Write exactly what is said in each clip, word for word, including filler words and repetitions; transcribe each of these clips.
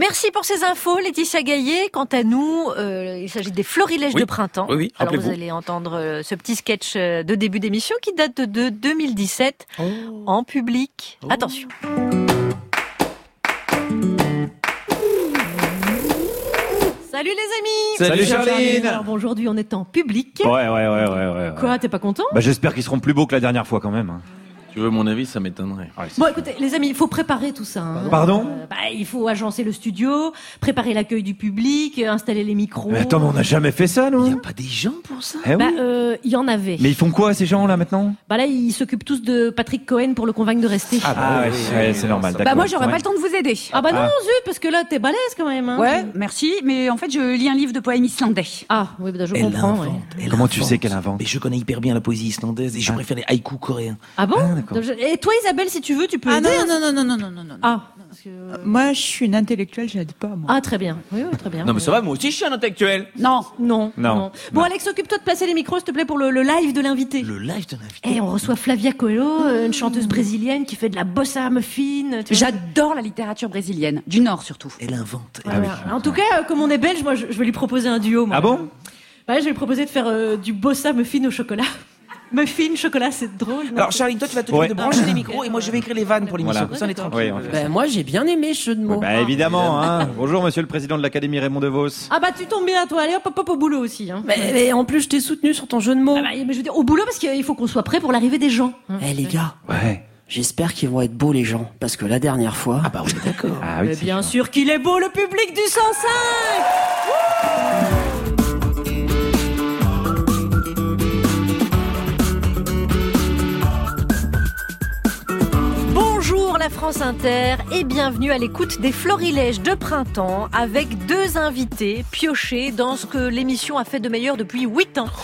Merci pour ces infos, Laetitia Gaillet. Quant à nous, euh, il s'agit des florilèges oui. de printemps. Oui, oui, alors vous rappelez-vous. allez entendre euh, ce petit sketch euh, de début d'émission qui date de deux mille dix-sept oh. en public. Oh. Attention. Salut les amis. Salut, Salut Charline. Alors bon, aujourd'hui on est en public. Ouais, ouais, ouais, ouais, ouais. ouais. Quoi, t'es pas content? Bah j'espère qu'ils seront plus beaux que la dernière fois quand même. Hein. Tu veux mon avis, ça m'étonnerait. Ouais, bon, écoutez, les amis, il faut préparer tout ça. Hein. Pardon euh, bah, il faut agencer le studio, préparer l'accueil du public, installer les micros. Mais attends, mais on n'a jamais fait ça, nous. Il n'y a pas des gens pour ça. Eh oui. Bah, euh, il y en avait. Mais ils font quoi, ces gens-là, maintenant? Bah là, ils s'occupent tous de Patrick Cohen pour le convaincre de rester. Ah, bah ah ouais, ouais, ouais, c'est normal, d'accord. Bah moi, j'aurais ouais. pas le temps de vous aider. Ah bah non, ah. zut, parce que là, t'es balèze quand même. Hein. Ouais, merci, mais en fait, je lis un livre de poèmes islandais. Ah, oui, bah, je elle comprends. invente, Ouais. elle Comment invente. tu sais qu'elle invente? Mais je connais hyper bien la poésie islandaise et je ah. préfère les haïkus coréens. Ah bon ah, d'accord. Et toi, Isabelle, si tu veux, tu peux Ah aider. non, non, non, non, non, non, non. Ah. Parce que, euh, moi, je suis une intellectuelle, j'aide pas, moi. Ah, très bien. Oui, oui, très bien. Non, mais ça va, moi aussi, je suis un intellectuel. Non. Non, non. non. Bon, non. Alex, occupe-toi de placer les micros, s'il te plaît, pour le, le live de l'invité. Le live de l'invité. Eh, on reçoit Flavia Coelho, une chanteuse brésilienne qui fait de la bossa muffin. Tu vois. J'adore la littérature brésilienne, du Nord surtout. Elle invente. Elle Ah oui. En tout cas, euh, comme on est belge, moi, je, je vais lui proposer un duo. Moi. Ah bon? Bah, je vais lui proposer de faire euh, du bossa muffin au chocolat. Muffin, chocolat, c'est drôle. Non Alors, Charline, toi, tu vas t'occuper Ouais. de brancher les micros et moi, je vais écrire les vannes pour l'émission. Voilà. Comme ça, on est tranquille. Oui, on fait Ben, moi, j'ai bien aimé ce jeu de mots. ouais, bah évidemment, hein. Bonjour, monsieur le président de l'Académie Raymond DeVos. Ah bah tu tombes bien, toi. Allez, hop, hop, hop, au boulot aussi. Hein. Mais, mais en plus, je t'ai soutenu sur ton jeu de mots. Ah bah, mais je veux dire, au boulot, parce qu'il faut qu'on soit prêt pour l'arrivée des gens. Hein. Eh les gars, Ouais. j'espère qu'ils vont être beaux les gens, parce que la dernière fois... Ah bah, on est d'accord. Ah oui, Mais c'est bien sûr. sûr qu'il est beau, le public du cent cinq. Bonjour la France Inter et bienvenue à l'écoute des florilèges de printemps avec deux invités piochés dans ce que l'émission a fait de meilleur depuis huit ans.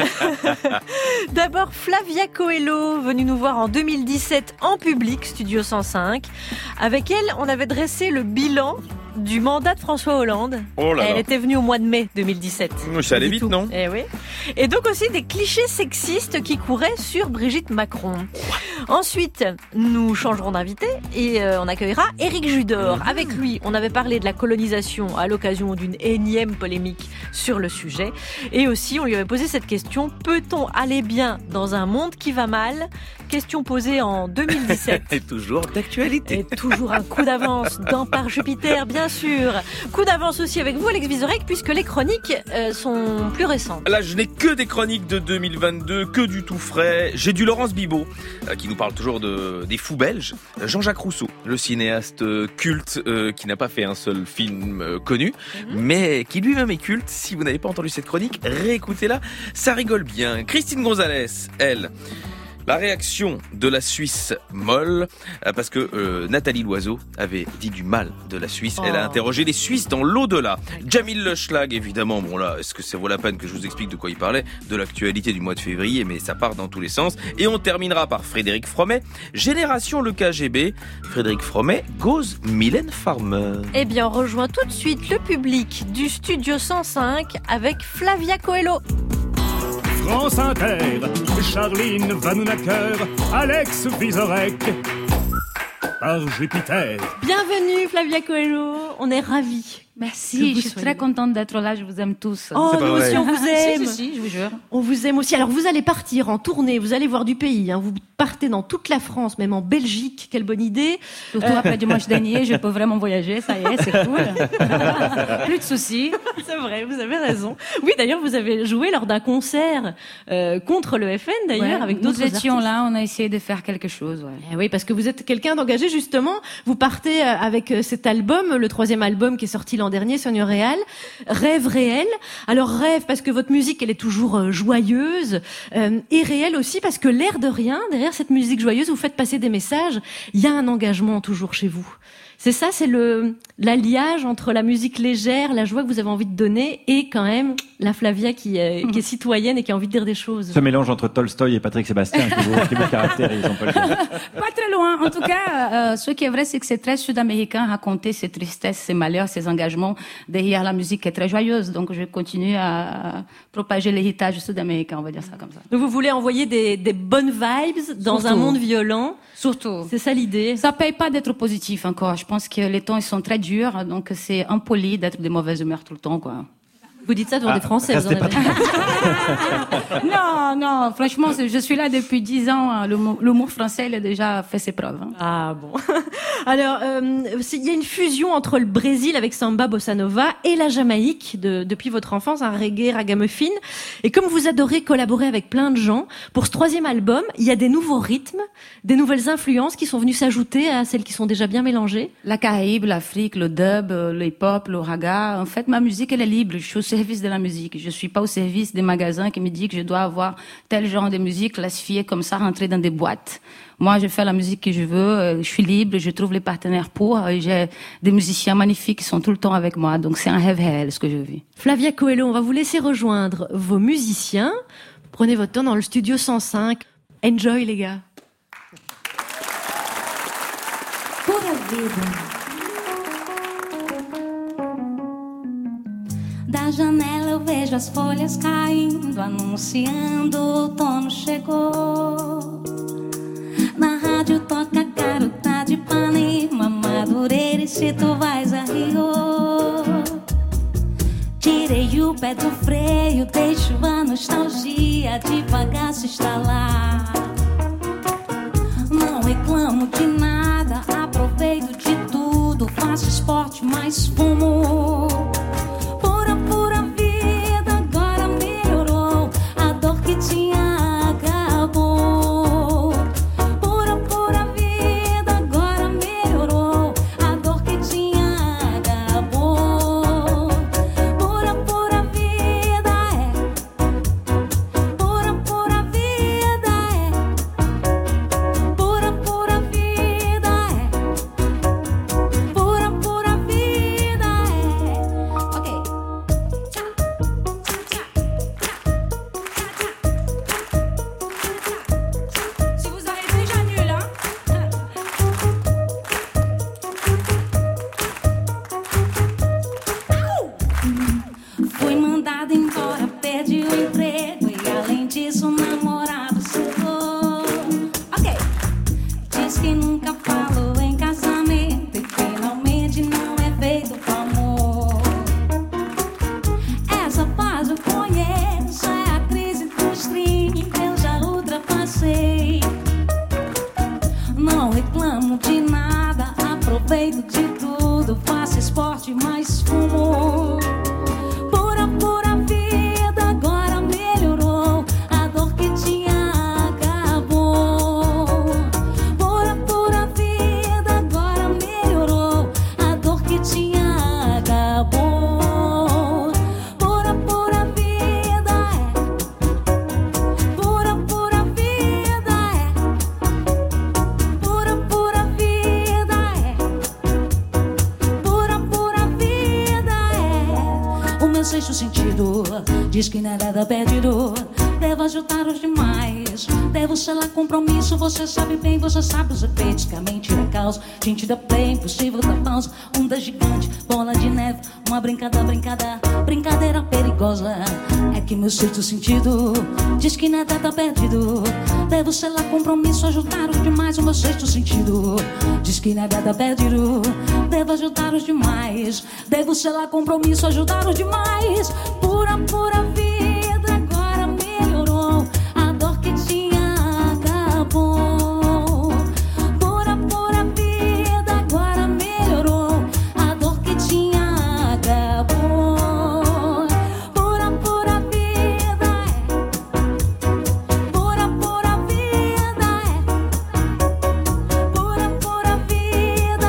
D'abord Flavia Coelho, venue nous voir en deux mille dix-sept en public, Studio cent cinq. Avec elle, on avait dressé le bilan du mandat de François Hollande. Oh là là. Elle était venue au mois de mai deux mille dix-sept. Ça allait Du vite, tout. non? Eh oui. Et donc aussi des clichés sexistes qui couraient sur Brigitte Macron. Ensuite, nous changerons d'invité et euh, on accueillera Éric Judor. Avec lui, on avait parlé de la colonisation à l'occasion d'une énième polémique sur le sujet. Et aussi, on lui avait posé cette question: peut-on aller bien dans un monde qui va mal? Question posée en deux mille dix-sept. Et toujours d'actualité. Et toujours un coup d'avance dans Par Jupiter, bien sûr. Coup d'avance aussi avec vous, Alex Vizorek, puisque les chroniques euh, sont plus récentes. Là, je n'ai que des chroniques de deux mille vingt-deux, que du tout frais. J'ai du Laurence Bibot, euh, qui nous parle toujours de, des fous belges. Jean-Jacques Rousseau, le cinéaste euh, culte, euh, qui n'a pas fait un seul film euh, connu, mm-hmm. mais qui lui-même est culte. Si vous n'avez pas entendu cette chronique, réécoutez-la, ça rigole bien. Christine Gonzalez, elle... La réaction de la Suisse molle, parce que euh, Nathalie Loiseau avait dit du mal de la Suisse. Oh. Elle a interrogé les Suisses dans l'au-delà. Jamil Le Schlag, évidemment. Bon là, est-ce que ça vaut la peine que je vous explique de quoi il parlait? De l'actualité du mois de février, mais ça part dans tous les sens. Et on terminera par Frédéric Fromet. Génération le K G B. Frédéric Fromet, goes Mylène Farmer. Eh bien, on rejoint tout de suite le public du Studio cent cinq avec Flavia Coelho. France Inter, Charline Vanhoenacker, Alex Vizorek, Par Jupiter. Bienvenue Flavia Coelho, on est ravis. Merci, je suis très contente d'être là, je vous aime tous. Oh, nous aussi on vous aime. si, si, si, je vous jure. On vous aime aussi. Alors vous allez partir en tournée, vous allez voir du pays. Hein. Vous partez dans toute la France, même en Belgique. Quelle bonne idée. Surtout euh... après dimanche dernier, je peux vraiment voyager, ça y est, c'est cool. Plus de soucis. C'est vrai, vous avez raison. Oui, d'ailleurs, vous avez joué lors d'un concert euh, contre le F N, d'ailleurs, ouais, avec d'autres artistes. Nous étions là, on a essayé de faire quelque chose. Ouais. Eh oui, parce que vous êtes quelqu'un d'engagé, justement. Vous partez avec cet album, le troisième album qui est sorti l'an dernier sur Réal, Rêve réel. Alors rêve parce que votre musique elle est toujours euh, joyeuse euh, et réelle aussi parce que l'air de rien, derrière cette musique joyeuse, vous faites passer des messages. Il y a un engagement toujours chez vous. C'est ça, c'est le l'alliage entre la musique légère, la joie que vous avez envie de donner et quand même la Flavia qui est, mmh. qui est citoyenne et qui a envie de dire des choses. Ce mélange entre Tolstoï et Patrick Sébastien qui vous, qui vous caractérise, on peut le dire. Pas très loin. En tout cas, euh, ce qui est vrai, c'est que c'est très sud-américain raconter ses tristesses, ses malheurs, ses engagements derrière la musique qui est très joyeuse. Donc je continue à propager l'héritage sud-américain, on va dire ça comme ça. Donc vous voulez envoyer des, des bonnes vibes dans Surtout. Un monde violent. Surtout. C'est ça l'idée. Ça paye pas d'être positif encore. Je pense que les temps ils sont très durs, donc c'est impoli d'être de mauvaise humeur tout le temps, quoi. Vous dites ça devant Ah, des Français, vous en avez... Non, non, franchement, je suis là depuis dix ans. L'humour français, il a déjà fait ses preuves. Hein. Ah bon. Alors, euh, il y a une fusion entre le Brésil avec samba, bossa nova et la Jamaïque de, depuis votre enfance, un reggae, ragamuffin. Et comme vous adorez collaborer avec plein de gens, pour ce troisième album, il y a des nouveaux rythmes, des nouvelles influences qui sont venues s'ajouter à celles qui sont déjà bien mélangées. La Caraïbe, l'Afrique, le dub, le hip-hop, le raga. En fait, ma musique, elle est libre. Je suis au service de la musique. Je suis pas au service des magasins qui me disent que je dois avoir tel genre de musique classifiée comme ça, rentrer dans des boîtes. Moi, je fais la musique que je veux, je suis libre, je trouve les partenaires pour, et j'ai des musiciens magnifiques qui sont tout le temps avec moi, donc c'est un rêve réel ce que je vis. Flavia Coelho, on va vous laisser rejoindre vos musiciens. Prenez votre temps dans le studio cent cinq. Enjoy les gars. Pura vida. Da janela eu vejo as folhas caindo, anunciando o outono chegou. Na rádio toca Garota de Ipanema, Madureira e se tu vais a Rio. Tirei o pé do freio, deixo a nostalgia devagar se instalar. Não reclamo de nada, aproveito de tudo, faço esporte, mas fumo. Pura, pura vida, agora melhorou, a dor que tinha acabou. Pura, pura vida, agora melhorou, a dor que tinha acabou. Pura, pura vida é, pura, pura vida é, pura, pura vida é, pura, pura vida é. Ok. Si vous avez déjà nul, hein? Fui mandada embora, perdi o emprego e além disso o namorado chegou. Ok. Diz que nunca falou em casamento e finalmente não é feito com amor. Essa fase eu conheço, é a crise dos trinta, eu já ultrapassei. Não reclamo de nada, aproveito de tudo, faço esporte, mas fumo. Pura, pura vida, agora melhorou, a dor que tinha acabou. Pura, pura vida, agora melhorou, a dor que tinha acabou. Pura, pura vida é, pura, pura vida é, pura, pura vida é, pura, pura vida é. O meu sexto sentido diz que nada dá perdido, devo ajudar os demais, devo selar compromisso. Você sabe bem, você sabe os efeitos que a mentira causa. Gente da play, impossível da pausa, onda gigante, bola de neve, uma brincadeira, brincadeira, brincadeira perigosa. É que meu sexto sentido diz que nada tá perdido, devo selar compromisso, ajudar os demais. O meu sexto sentido diz que nada tá perdido, devo ajudar os demais, devo selar compromisso, ajudar os demais. Pura, pura vida, agora melhorou, a dor que tinha acabou. Pura, pura vida, agora melhorou, a dor que tinha acabou. Pura, pura vida é, pura, pura vida é, pura, pura vida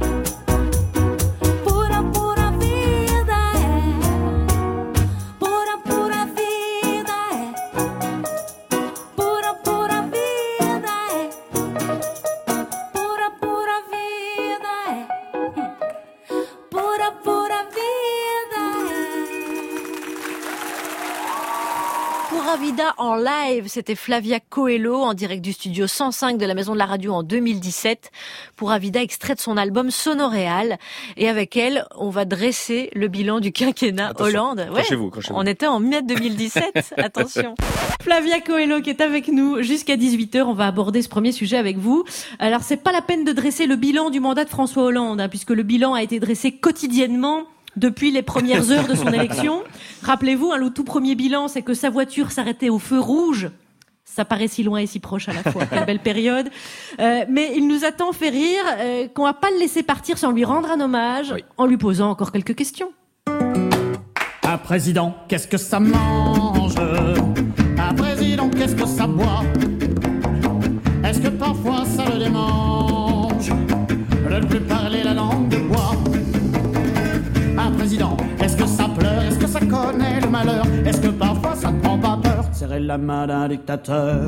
é, pura, pura vida é, pura, pura vida é, pura, pura vida é, pura, pura vida é, pura, pura vida é. Pura Pura Vida en live, c'était Flavia Coelho en direct du studio cent cinq de la Maison de la Radio en deux mille dix-sept. Pura Vida, extrait de son album Sonoréal. Et avec elle, on va dresser le bilan du quinquennat Attention, Hollande. Crochez-vous, crochez-vous. On était en mai deux mille dix-sept, attention. Flavia Coelho qui est avec nous jusqu'à dix-huit heures. On va aborder ce premier sujet avec vous. Alors, c'est pas la peine de dresser le bilan du mandat de François Hollande, hein, puisque le bilan a été dressé quotidiennement depuis les premières heures de son élection. Rappelez-vous, hein, le tout premier bilan, c'est que sa voiture s'arrêtait au feu rouge. Ça paraît si loin et si proche à la fois. Quelle belle période. Euh, mais il nous a tant fait rire euh, qu'on va pas le laisser partir sans lui rendre un hommage, oui. en lui posant encore quelques questions. Un président, qu'est-ce que ça mange? Un président, qu'est-ce que ça boit? Est-ce que parfois ça le démange de ne plus parler la langue de bois? Un président, est-ce que ça pleure? Est-ce que ça connaît le malheur? Est-ce que parfois ça ne prend pas peur de serrer la main d'un dictateur?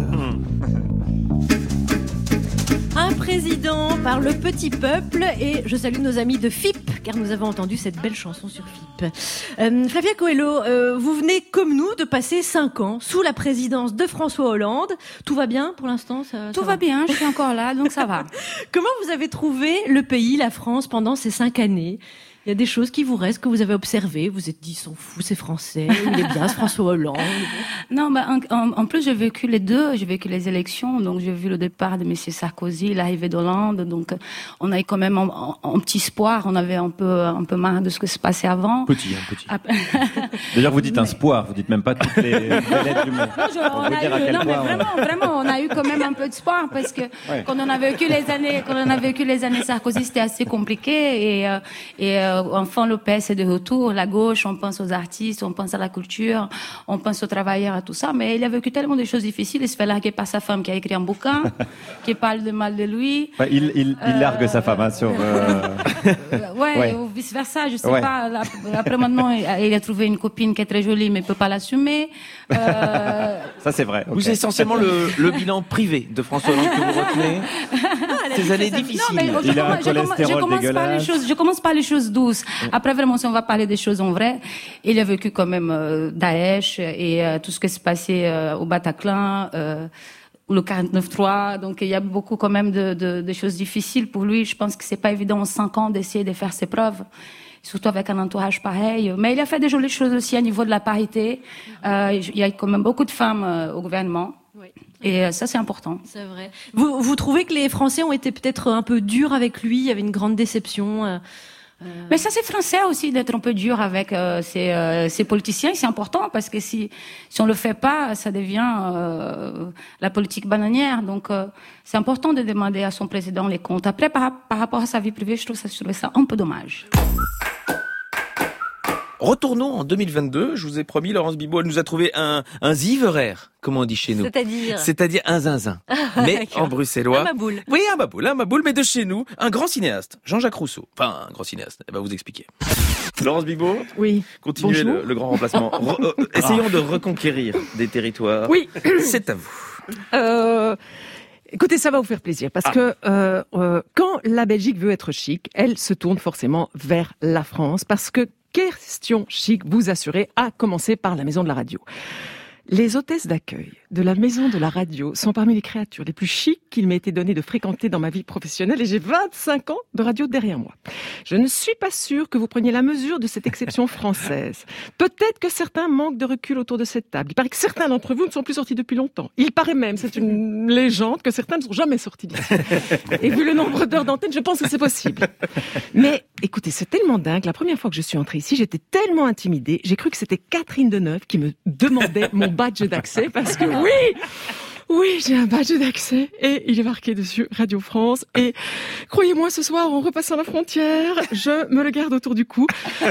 Un président par le petit peuple, et je salue nos amis de F I P, car nous avons entendu cette belle chanson sur F I P. Euh, Flavia Coelho, euh, vous venez comme nous de passer cinq ans sous la présidence de François Hollande. Tout va bien pour l'instant? ça, Tout ça va, va bien, je suis encore là, donc ça va. Comment vous avez trouvé le pays, la France, pendant ces cinq années? Il y a des choses qui vous restent, que vous avez observées. Vous êtes dit, ils sont fous, c'est français, il est bien, c'est François Hollande. Non, bah, en, en, en plus, j'ai vécu les deux. J'ai vécu les élections. Donc, j'ai vu le départ de M. Sarkozy, l'arrivée d'Hollande. Donc, on a eu quand même un, un, un petit espoir. On avait un peu, un peu marre de ce qui se passait avant. Petit, un petit. D'ailleurs, vous dites un espoir. Vous dites même pas toutes les, les lettres du mot. Non, je, on a eu, non mais vraiment, on... vraiment, on a eu quand même un peu d'espoir parce que ouais. quand on a vécu les années, quand on a vécu les années Sarkozy, c'était assez compliqué et, euh, et, euh, enfin, le P S est de retour, la gauche, on pense aux artistes, on pense à la culture, on pense aux travailleurs, à tout ça, mais il a vécu tellement de choses difficiles, il se fait larguer par sa femme qui a écrit un bouquin, qui parle de mal de lui. Ouais, il, il, il largue euh... sa femme, hein, sur... Euh... ouais, ouais, ou vice-versa, je sais ouais. pas. Après, maintenant, il a trouvé une copine qui est très jolie, mais peut pas l'assumer. Euh... Ça, c'est vrai. Okay. Vous, c'est essentiellement le, le bilan privé de François Hollande que vous retenez. Ah, ces années difficiles. Non, mais je, il a un je, commence, je, commence par les choses, je commence par les choses douces. Après, vraiment, si on va parler des choses en vrai, il a vécu quand même euh, Daesh et euh, tout ce qui s'est passé euh, au Bataclan, euh, le quarante-neuf trois. Donc, il y a beaucoup quand même de, de, de choses difficiles pour lui. Je pense que c'est pas évident en cinq ans d'essayer de faire ses preuves, surtout avec un entourage pareil. Mais il a fait des jolies choses aussi à niveau de la parité. Euh, il y a quand même beaucoup de femmes euh, au gouvernement. Oui. Et ça, c'est important. C'est vrai. Vous, vous trouvez que les Français ont été peut-être un peu durs avec lui? Il y avait une grande déception euh... Euh... Mais ça, c'est français aussi d'être un peu dur avec euh, ces, euh, ces politiciens. C'est important parce que si si on le fait pas, ça devient euh, la politique bananière. Donc, euh, c'est important de demander à son président les comptes. Après, par, par rapport à sa vie privée, je trouve ça, je trouve ça un peu dommage. Retournons en deux mille vingt-deux. Je vous ai promis, Laurence Bibot, elle nous a trouvé un, un ziveraire, comme on dit chez nous. C'est-à-dire C'est-à-dire un zinzin. Mais en bruxellois. Un maboule. Oui, un maboule, un maboule, mais de chez nous. Un grand cinéaste, Jean-Jacques Rousseau. Enfin, un grand cinéaste. Elle va vous expliquer. Laurence Bibot. Oui. Continuez le, le grand remplacement. Re, euh, essayons de reconquérir des territoires. Oui. C'est à vous. Euh... Écoutez, ça va vous faire plaisir, parce ah. que euh, euh, quand la Belgique veut être chic, elle se tourne forcément vers la France, parce que question chic, vous assurez, à commencer par la Maison de la Radio. Les hôtesses d'accueil de la Maison de la Radio sont parmi les créatures les plus chics qu'il m'ait été donné de fréquenter dans ma vie professionnelle, et j'ai vingt-cinq ans de radio derrière moi. Je ne suis pas sûre que vous preniez la mesure de cette exception française. Peut-être que certains manquent de recul autour de cette table. Il paraît que certains d'entre vous ne sont plus sortis depuis longtemps. Il paraît même, c'est une légende, que certains ne sont jamais sortis d'ici. Et vu le nombre d'heures d'antenne, je pense que c'est possible. Mais écoutez, c'est tellement dingue. La première fois que je suis entrée ici, j'étais tellement intimidée, j'ai cru que c'était Catherine Deneuve qui me demandait mon badge d'accès, parce que oui, oui, j'ai un badge d'accès et il est marqué dessus Radio France. Et croyez-moi, ce soir, en repassant la frontière, je me le garde autour du cou.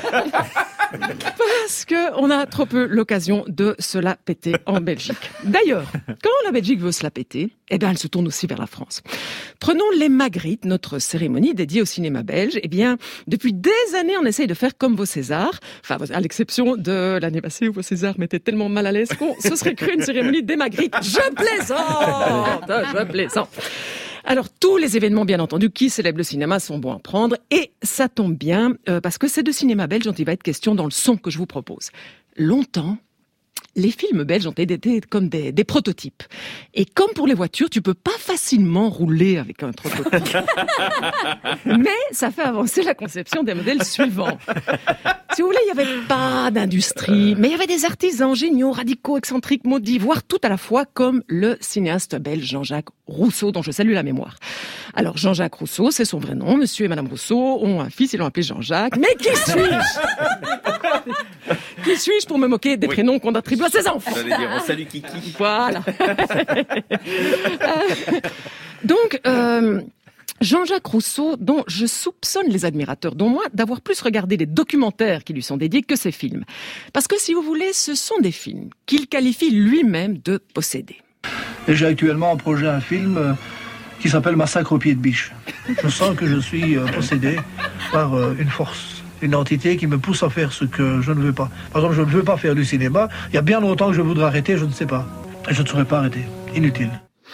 Parce que on a trop peu l'occasion de se la péter en Belgique. D'ailleurs, quand la Belgique veut se la péter, eh bien, elle se tourne aussi vers la France. Prenons les Magritte, notre cérémonie dédiée au cinéma belge. Eh bien, depuis des années, on essaye de faire comme vos Césars. Enfin, à l'exception de l'année passée où vos Césars m'étaient tellement mal à l'aise qu'on se serait cru une cérémonie des Magritte. Je plaisante! Je plaisante! Alors, tous les événements, bien entendu, qui célèbrent le cinéma sont bons à prendre. Et ça tombe bien, euh, parce que c'est de cinéma belge dont il va être question dans le son que je vous propose. Longtemps, les films belges ont été comme des, des prototypes. Et comme pour les voitures, tu peux pas facilement rouler avec un prototype. Mais ça fait avancer la conception des modèles suivants. Si vous voulez, il n'y avait pas d'industrie, mais il y avait des artisans géniaux, radicaux, excentriques, maudits, voire tout à la fois, comme le cinéaste belge Jean-Jacques Rousseau, dont je salue la mémoire. Alors, Jean-Jacques Rousseau, c'est son vrai nom. Monsieur et Madame Rousseau ont un fils, ils l'ont appelé Jean-Jacques. Mais qui suis-je? Qui suis-je pour me moquer des oui. prénoms qu'on attribue à ses enfants? J'allais dire, on salue Kiki. Voilà. euh, donc, euh, Jean-Jacques Rousseau, dont je soupçonne les admirateurs, dont moi, d'avoir plus regardé les documentaires qui lui sont dédiés que ses films. Parce que, si vous voulez, ce sont des films qu'il qualifie lui-même de possédés. Et j'ai actuellement en projet un film euh, qui s'appelle Massacre au pied de biche. Je sens que je suis euh, possédé par euh, une force, une entité qui me pousse à faire ce que je ne veux pas. Par exemple, je ne veux pas faire du cinéma. Il y a bien longtemps que je voudrais arrêter, je ne sais pas. Et je ne saurais pas arrêter. Inutile.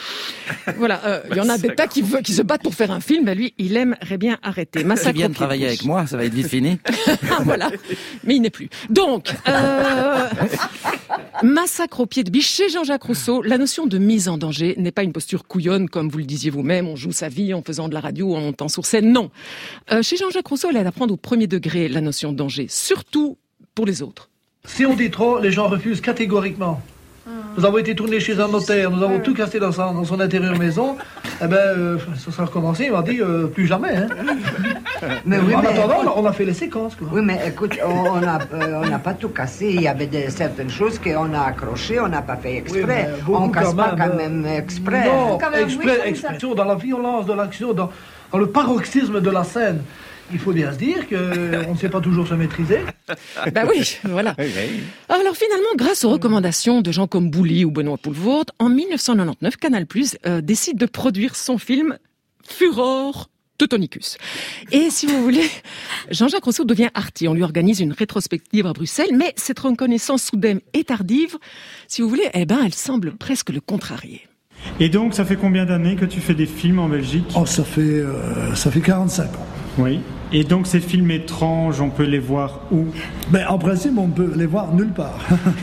Voilà, euh, il y en a des tas qui, veut, qui se battent pour faire un film, mais lui, il aimerait bien arrêter. Massacre tu viens de travailler avec moi, ça va être vite fini. Voilà, mais il n'est plus. Donc, euh, Massacre au pied de biche, chez Jean-Jacques Rousseau, la notion de mise en danger n'est pas une posture couillonne, comme vous le disiez vous-même, on joue sa vie en faisant de la radio, en montant sur scène, non. Euh, chez Jean-Jacques Rousseau, elle est à prendre au premier degré la notion de danger, surtout pour les autres. Si on dit trop, les gens refusent catégoriquement. Nous avons été tournés chez un notaire, nous avons tout cassé dans son, dans son intérieur maison. Eh ben, euh, ça sera recommencé, il m'a dit euh, plus jamais. Hein. Mais oui, en mais attendant, écoute, on a fait les séquences. Quoi. Oui, mais écoute, on n'a euh, pas tout cassé. Il y avait des, certaines choses qu'on a accrochées, on n'a pas fait exprès. Oui, on ne casse pas quand même exprès. Non, quand même, exprès, oui, exprès. Dans la violence de l'action, dans, dans le paroxysme de la scène. Il faut bien se dire qu'on ne sait pas toujours se maîtriser. Ben oui, voilà. Alors finalement, grâce aux recommandations de gens comme Bouli ou Benoît Poelvoort, en mille neuf cent quatre-vingt-dix-neuf, Canal+ euh, décide de produire son film Furor Teutonicus. Et si vous voulez, Jean-Jacques Rousseau devient arty. On lui organise une rétrospective à Bruxelles, mais cette reconnaissance soudaine et tardive, si vous voulez, eh ben, elle semble presque le contrarier. Et donc, ça fait combien d'années que tu fais des films en Belgique ? Oh, ça fait, euh, ça fait quarante-cinq ans. Oui. Et donc, ces films étranges, on peut les voir où ? Ben, en principe, on peut les voir nulle part.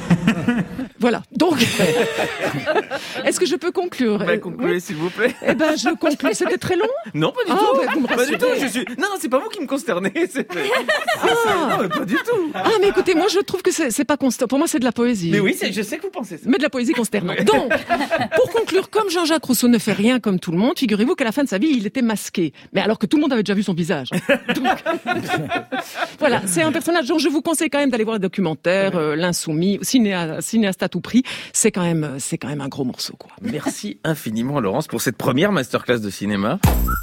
Voilà. Donc, est-ce que je peux conclure ? Ben, concluez, oui. S'il vous plaît. Eh ben, je conclue. C'était très long ? Non, pas du ah, tout. Ben, vous me pas du tout. Je suis... Non, non, c'est pas vous qui me consternez. C'est... Ah. Non, mais pas du tout. Ah, mais écoutez, moi, je trouve que c'est, c'est pas constant. Pour moi, c'est de la poésie. Mais oui, c'est... je sais que vous pensez ça. Mais de la poésie consternante. Donc, pour conclure, comme Jean-Jacques Rousseau ne fait rien comme tout le monde, figurez-vous qu'à la fin de sa vie, il était masqué. Mais alors que tout le monde avait déjà vu son visage. Donc, voilà, c'est un personnage dont je vous conseille quand même d'aller voir le documentaire, euh, L'Insoumis, cinéa, cinéaste à tout prix. C'est quand même, c'est quand même un gros morceau, quoi. Merci infiniment, Laurence, pour cette première masterclass de cinéma.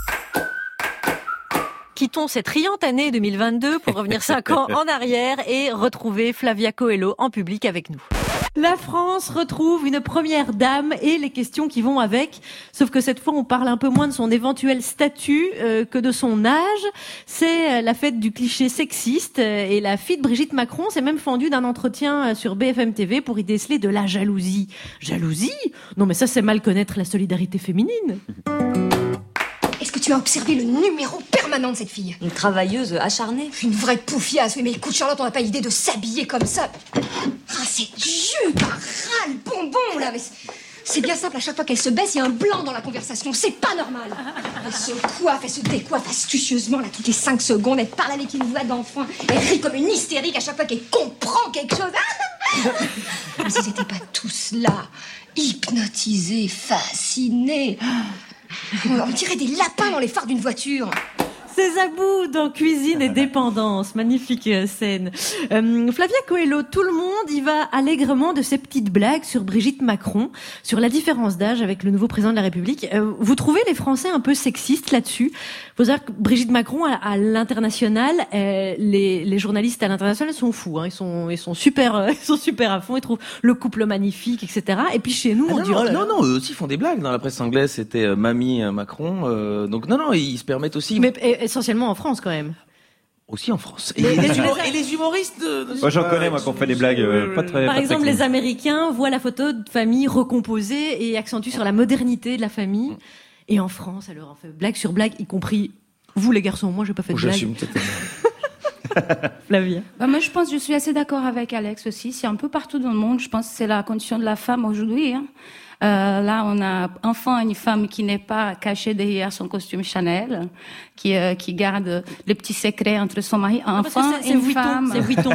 Quittons cette riante année deux mille vingt-deux pour revenir cinq ans en arrière et retrouver Flavia Coelho en public avec nous. La France retrouve une première dame et les questions qui vont avec. Sauf que cette fois, on parle un peu moins de son éventuel statut euh, que de son âge. C'est la fête du cliché sexiste et la fille de Brigitte Macron s'est même fendue d'un entretien sur B F M T V pour y déceler de la jalousie. Jalousie ? Non mais ça, c'est mal connaître la solidarité féminine. Est-ce que tu as observé le numéro permanent de cette fille ? Une travailleuse acharnée. Une vraie poufiasse, oui, mais écoute Charlotte, on n'a pas idée de s'habiller comme ça. Ah, cette jupe, un ras le bonbon, là, mais c'est bien simple, à chaque fois qu'elle se baisse, il y a un blanc dans la conversation, c'est pas normal. Elle se coiffe, elle se décoiffe astucieusement, là, toutes les cinq secondes, elle parle avec une voix d'enfant, elle rit comme une hystérique à chaque fois qu'elle comprend quelque chose. Mais si c'était pas tous là, hypnotisés, fascinés... On dirait des lapins dans les phares d'une voiture. Ces abous dans Cuisine et Dépendance, magnifique scène. Euh, Flavia Coelho, tout le monde y va allègrement de ses petites blagues sur Brigitte Macron, sur la différence d'âge avec le nouveau président de la République. Euh, vous trouvez les Français un peu sexistes là-dessus ? Faut savoir que Brigitte Macron, à, à l'international, euh, les, les journalistes à l'international sont fous. Hein, ils sont, ils sont super, euh, ils sont super à fond. Ils trouvent le couple magnifique, et cetera. Et puis chez nous, ah on non, dit oh là non, non, eux aussi font des blagues. Dans la presse anglaise, c'était euh, Mamie euh, Macron. Euh, donc non, non, ils se permettent aussi. Mais et, essentiellement en France quand même. Aussi en France. Et, les, les, les, humor- et les humoristes de, de moi j'en connais moi qu'on fait des blagues euh, pas très. Par pas exemple, très les Américains voient la photo de famille recomposée et accentuent sur la modernité de la famille. Et en France, alors on fait blague sur blague, y compris vous les garçons. Moi, j'ai pas fait de J'assume blague. totalement. Flavie. Bah, moi, je pense, je suis assez d'accord avec Alex aussi. C'est un peu partout dans le monde. Je pense que c'est la condition de la femme aujourd'hui. Hein. Euh, là, on a enfin une femme qui n'est pas cachée derrière son costume Chanel, qui euh, qui garde les petits secrets entre son mari. Enfin, c'est, c'est une Vuitton, femme. c'est Vuitton.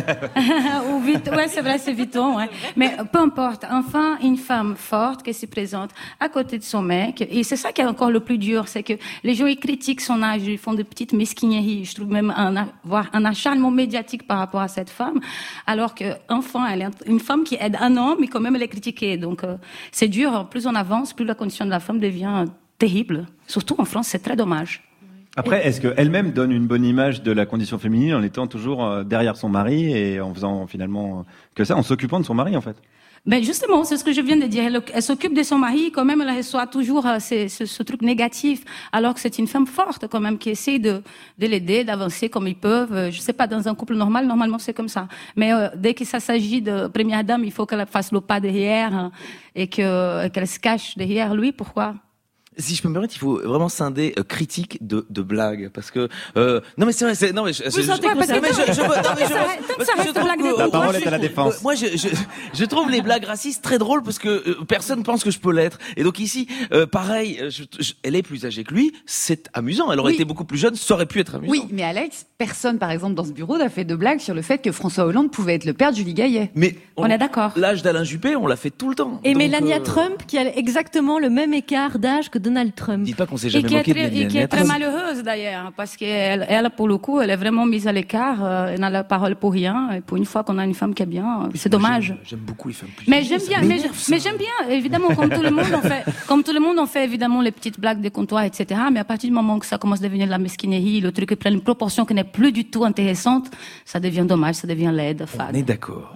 Ou Vuitton. Ouais, c'est vrai, c'est Vuitton. Ouais. Mais peu importe. Enfin, une femme forte qui se présente à côté de son mec. Et c'est ça qui est encore le plus dur, c'est que les gens ils critiquent son âge, ils font de petites mesquineries. Je trouve même un voir un acharnement médiatique par rapport à cette femme, alors que enfin, elle est une femme qui aide un homme, mais quand même elle est critiquée. Donc euh, c'est dur. Plus on avance, plus la condition de la femme devient terrible. Surtout en France, c'est très dommage. Après, est-ce qu'elle-même donne une bonne image de la condition féminine en étant toujours derrière son mari et en faisant finalement que ça, en s'occupant de son mari en fait? Ben justement, c'est ce que je viens de dire. Elle, elle s'occupe de son mari, quand même, elle reçoit toujours euh, ce, ce, ce truc négatif, alors que c'est une femme forte, quand même, qui essaie de, de l'aider, d'avancer comme ils peuvent. Euh, je sais pas, dans un couple normal, normalement, c'est comme ça. Mais euh, dès que ça s'agit de première dame, il faut qu'elle fasse le pas derrière hein, et que qu'elle se cache derrière lui. Pourquoi? Si je peux me permettre, il faut vraiment scinder euh, critique de, de blague, parce que euh, non mais c'est vrai, c'est non mais je, Vous je, sentez je, quoi, non, mais je, je, non, mais je, Tant que ça reste blague de La tout, parole moi, est à la défense. Moi, je, je, je trouve les blagues racistes très drôles parce que euh, personne pense que je peux l'être. Et donc ici, euh, pareil, je, je, elle est plus âgée que lui, c'est amusant. Elle aurait Oui. été beaucoup plus jeune, ça aurait pu être amusant. Oui, mais Alex, personne, par exemple, dans ce bureau n'a fait de blague sur le fait que François Hollande pouvait être le père de Julie Gaillet. Mais on, on est d'accord. L'âge d'Alain Juppé, on l'a fait tout le temps. Et donc, Melania euh... Trump, qui a exactement le même écart d'âge que Donald Trump. Dites pas qu'on s'est Et jamais qui est moqué de très, et qui Melania est très Trump. malheureuse d'ailleurs, parce qu'elle, elle, pour le coup, elle est vraiment mise à l'écart, euh, elle n'a la parole pour rien, et pour une fois qu'on a une femme qui est bien, euh, c'est dommage. J'aime, j'aime beaucoup les femmes plus Mais âgées, j'aime ça bien, mais, m'énerve, je- ça. mais j'aime bien, évidemment, comme tout le monde, on fait, comme tout le monde, on fait évidemment les petites blagues de comptoir, et cetera. Mais à partir du moment que ça commence à devenir de la mesquinerie, le truc prend une proportion qui n'est plus du tout intéressante, ça devient dommage, ça devient laide, fade. On est d'accord.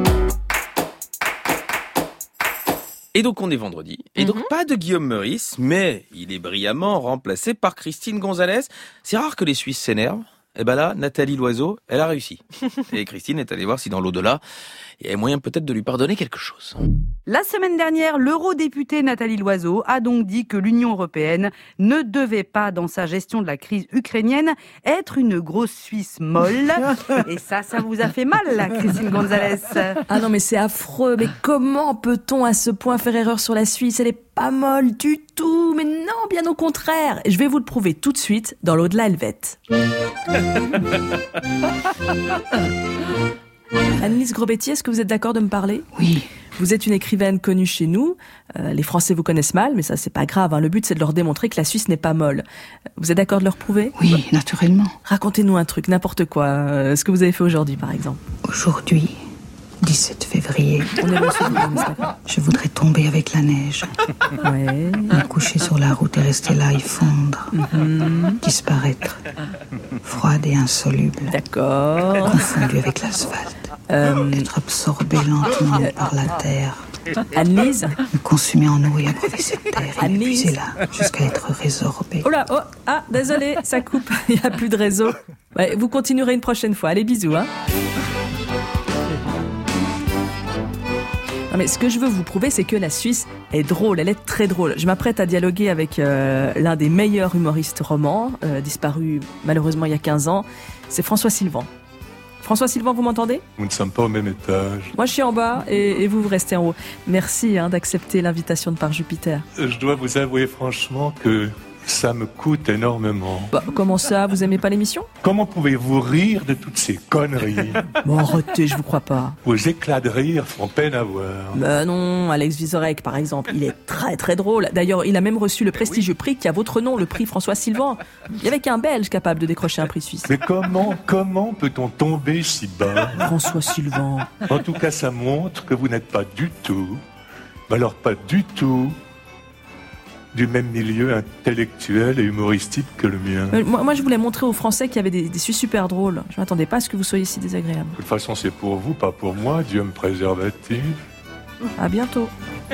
Et donc on est vendredi, et donc pas de Guillaume Meurice, mais il est brillamment remplacé par Christine Gonzalez. C'est rare que les Suisses s'énervent. Et ben là, Nathalie Loiseau, elle a réussi. Et Christine est allée voir si dans l'au-delà, il y avait moyen peut-être de lui pardonner quelque chose. La semaine dernière, l'eurodéputée Nathalie Loiseau a donc dit que l'Union européenne ne devait pas, dans sa gestion de la crise ukrainienne, être une grosse Suisse molle. Et ça, ça vous a fait mal, là, Christine Gonzalez. Ah non, mais c'est affreux. Mais comment peut-on à ce point faire erreur sur la Suisse? Elle est pas molle du tout. Mais non, bien au contraire. Je vais vous le prouver tout de suite dans l'au-delà helvète. Annelise Grobetti, est-ce que vous êtes d'accord de me parler? Oui. Vous êtes une écrivaine connue chez nous. Euh, les Français vous connaissent mal, mais ça, c'est pas grave. Hein. Le but, c'est de leur démontrer que la Suisse n'est pas molle. Vous êtes d'accord de leur prouver? Oui, naturellement. Racontez-nous un truc, n'importe quoi. Euh, ce que vous avez fait aujourd'hui, par exemple. Aujourd'hui, dix-sept février, On est bon souvenir, n'est-ce pas? je voudrais tomber avec la neige, Ouais. me coucher sur la route et rester là et fondre, disparaître, froide et insoluble, D'accord. confondue avec l'asphalte, Euh, être absorbée lentement par la terre, Annelise me consumer en eau et abreuver cette terre, et Annelise. m'épuiser là, jusqu'à être résorbée. Oh là, oh, ah, désolé, ça coupe, il n'y a plus de réseau. Ouais, vous continuerez une prochaine fois. Allez, bisous, hein. Non mais ce que je veux vous prouver, c'est que la Suisse est drôle, elle est très drôle. Je m'apprête à dialoguer avec euh, l'un des meilleurs humoristes romans, euh, disparu malheureusement il y a quinze ans, c'est François Sylvan. François Sylvan, vous m'entendez? Nous ne sommes pas au même étage. Moi je suis en bas et, et vous, vous restez en haut. Merci hein, d'accepter l'invitation de Par Jupiter. Je dois vous avouer franchement que ça me coûte énormément. Bah, comment ça, vous aimez pas l'émission? Comment pouvez-vous rire de toutes ces conneries? Bon, arrêtez, je vous crois pas. Vos éclats de rire font peine à voir. Bah non, Alex Vizorek par exemple, il est très très drôle. D'ailleurs, il a même reçu le prestigieux prix qui a votre nom, le prix François Sylvan. Il y avait qu'un Belge capable de décrocher un prix suisse. Mais comment, comment peut-on tomber si bas? François Sylvan. En tout cas, ça montre que vous n'êtes pas du tout, mais alors pas du tout, du même milieu intellectuel et humoristique que le mien. Euh, moi, moi, je voulais montrer aux Français qu'il y avait des, des Suisses super drôles. Je m'attendais pas à ce que vous soyez si désagréable. De toute façon, c'est pour vous, pas pour moi. Dieu me préservatif. À bientôt.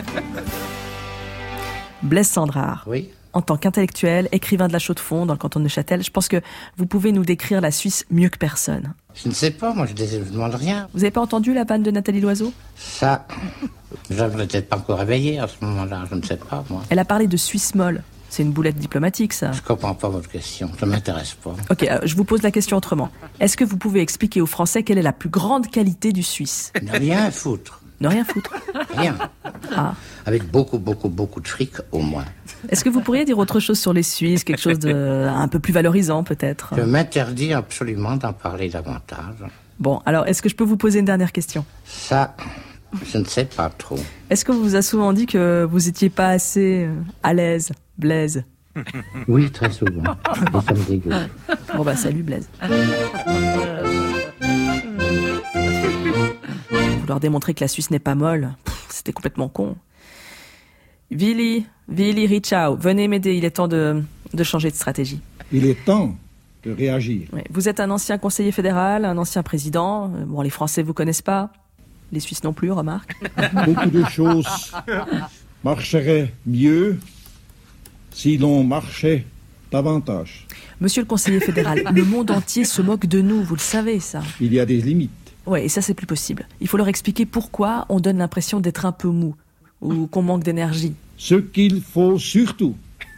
Blaise Sandrard. Oui. En tant qu'intellectuel, écrivain de la Chaux-de-Fonds dans le canton de Neuchâtel, je pense que vous pouvez nous décrire la Suisse mieux que personne. Je ne sais pas, moi je ne demande rien. Vous avez pas entendu la vanne de Nathalie Loiseau? Ça, je ne peut-être pas encore réveillé à ce moment-là, je ne sais pas, moi. Elle a parlé de Suisse molle. C'est une boulette diplomatique, ça. Je comprends pas votre question, ça m'intéresse pas. Ok, euh, je vous pose la question autrement. Est-ce que vous pouvez expliquer aux Français quelle est la plus grande qualité du Suisse? Ne rien foutre. Ne rien foutre. Rien. Ah. Avec beaucoup, beaucoup, beaucoup de fric, au moins. Est-ce que vous pourriez dire autre chose sur les Suisses, quelque chose de un peu plus valorisant, peut-être? Je m'interdis absolument d'en parler davantage. Bon, alors, est-ce que je peux vous poser une dernière question? Ça, je ne sais pas trop. Est-ce qu'on vous a souvent dit que vous étiez pas assez euh, à l'aise, Blaise? Oui, très souvent. Et ça me dégoûte. Bon bah, salut Blaise. Vouloir démontrer que la Suisse n'est pas molle, pff, c'était complètement con. Willy, Willy Richau, venez m'aider, il est temps de, de changer de stratégie. Il est temps de réagir. Oui. Vous êtes un ancien conseiller fédéral, un ancien président. Bon, les Français vous connaissent pas, les Suisses non plus, remarque. Beaucoup de choses marcheraient mieux si l'on marchait davantage. Monsieur le conseiller fédéral, le monde entier se moque de nous, vous le savez ça. Il y a des limites. Ouais, et ça c'est plus possible. Il faut leur expliquer pourquoi on donne l'impression d'être un peu mou ou qu'on manque d'énergie. Ce qu'il faut surtout,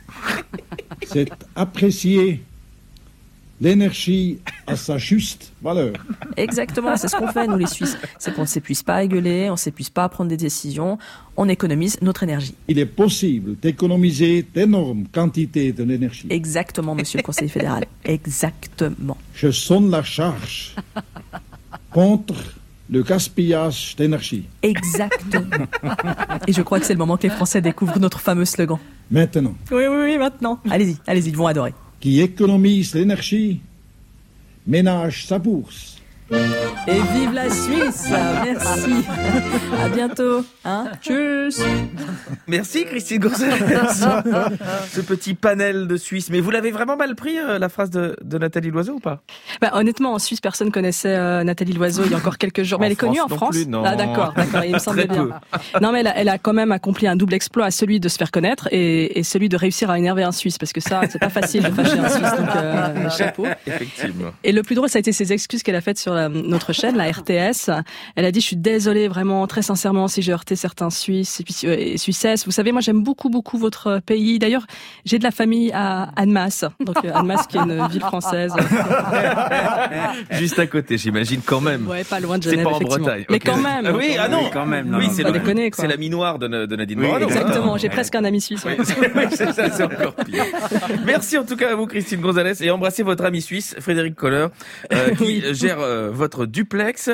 c'est apprécier l'énergie à sa juste valeur. Exactement, c'est ce qu'on fait nous les Suisses. C'est qu'on ne s'épuise pas à gueuler, on ne s'épuise pas à prendre des décisions, on économise notre énergie. Il est possible d'économiser d'énormes quantités de l'énergie. Exactement, monsieur le conseiller fédéral. Exactement. Je sonne la charge contre le gaspillage d'énergie. Exactement. Et je crois que c'est le moment que les Français découvrent notre fameux slogan. Maintenant. Oui, oui, oui, maintenant. Allez-y, allez-y, ils vont adorer. Qui économise l'énergie, ménage sa bourse. Et vive la Suisse. Merci. À bientôt. Hein, tchuss. Merci Christine Gonzalez. Ce petit panel de Suisse. Mais vous l'avez vraiment mal pris, euh, la phrase de, de Nathalie Loiseau, ou pas? Bah, honnêtement, en Suisse, personne connaissait euh, Nathalie Loiseau il y a encore quelques jours. Mais elle est connue en France. Plus, non. Ah, d'accord, d'accord, il me semblait Très bien. peu. Non, mais elle a, elle a quand même accompli un double exploit, celui de se faire connaître et, et celui de réussir à énerver un Suisse, parce que ça, c'est pas facile de fâcher un Suisse, donc euh, chapeau. Effectivement. Et le plus drôle, ça a été ses excuses qu'elle a faites sur la, notre chaîne, la R T S. Elle a dit, je suis désolée vraiment, très sincèrement, si j'ai heurté certains Suisses et, puis, et Suissesses. Vous savez, moi, j'aime beaucoup, beaucoup votre pays. D'ailleurs, j'ai de la famille à Annemasse. Donc, Annemasse, qui est une ville française. Juste à côté, j'imagine, quand même. Ouais, pas loin de Genève, c'est pas en effectivement. Bretagne. Mais Okay. quand même. Ah oui, ah non. Oui, quand même. Non, oui, non, c'est, pas le, déconner, quoi. c'est la minoire de, de Nadine Oui, Morano. Exactement, hein. j'ai presque un ami suisse. Ouais. Oui, c'est ça, c'est encore pire. Merci en tout cas à vous, Christine Gonzalez, et embrassez votre ami suisse, Frédéric Kohler, euh, qui Oui. gère euh, votre duplex.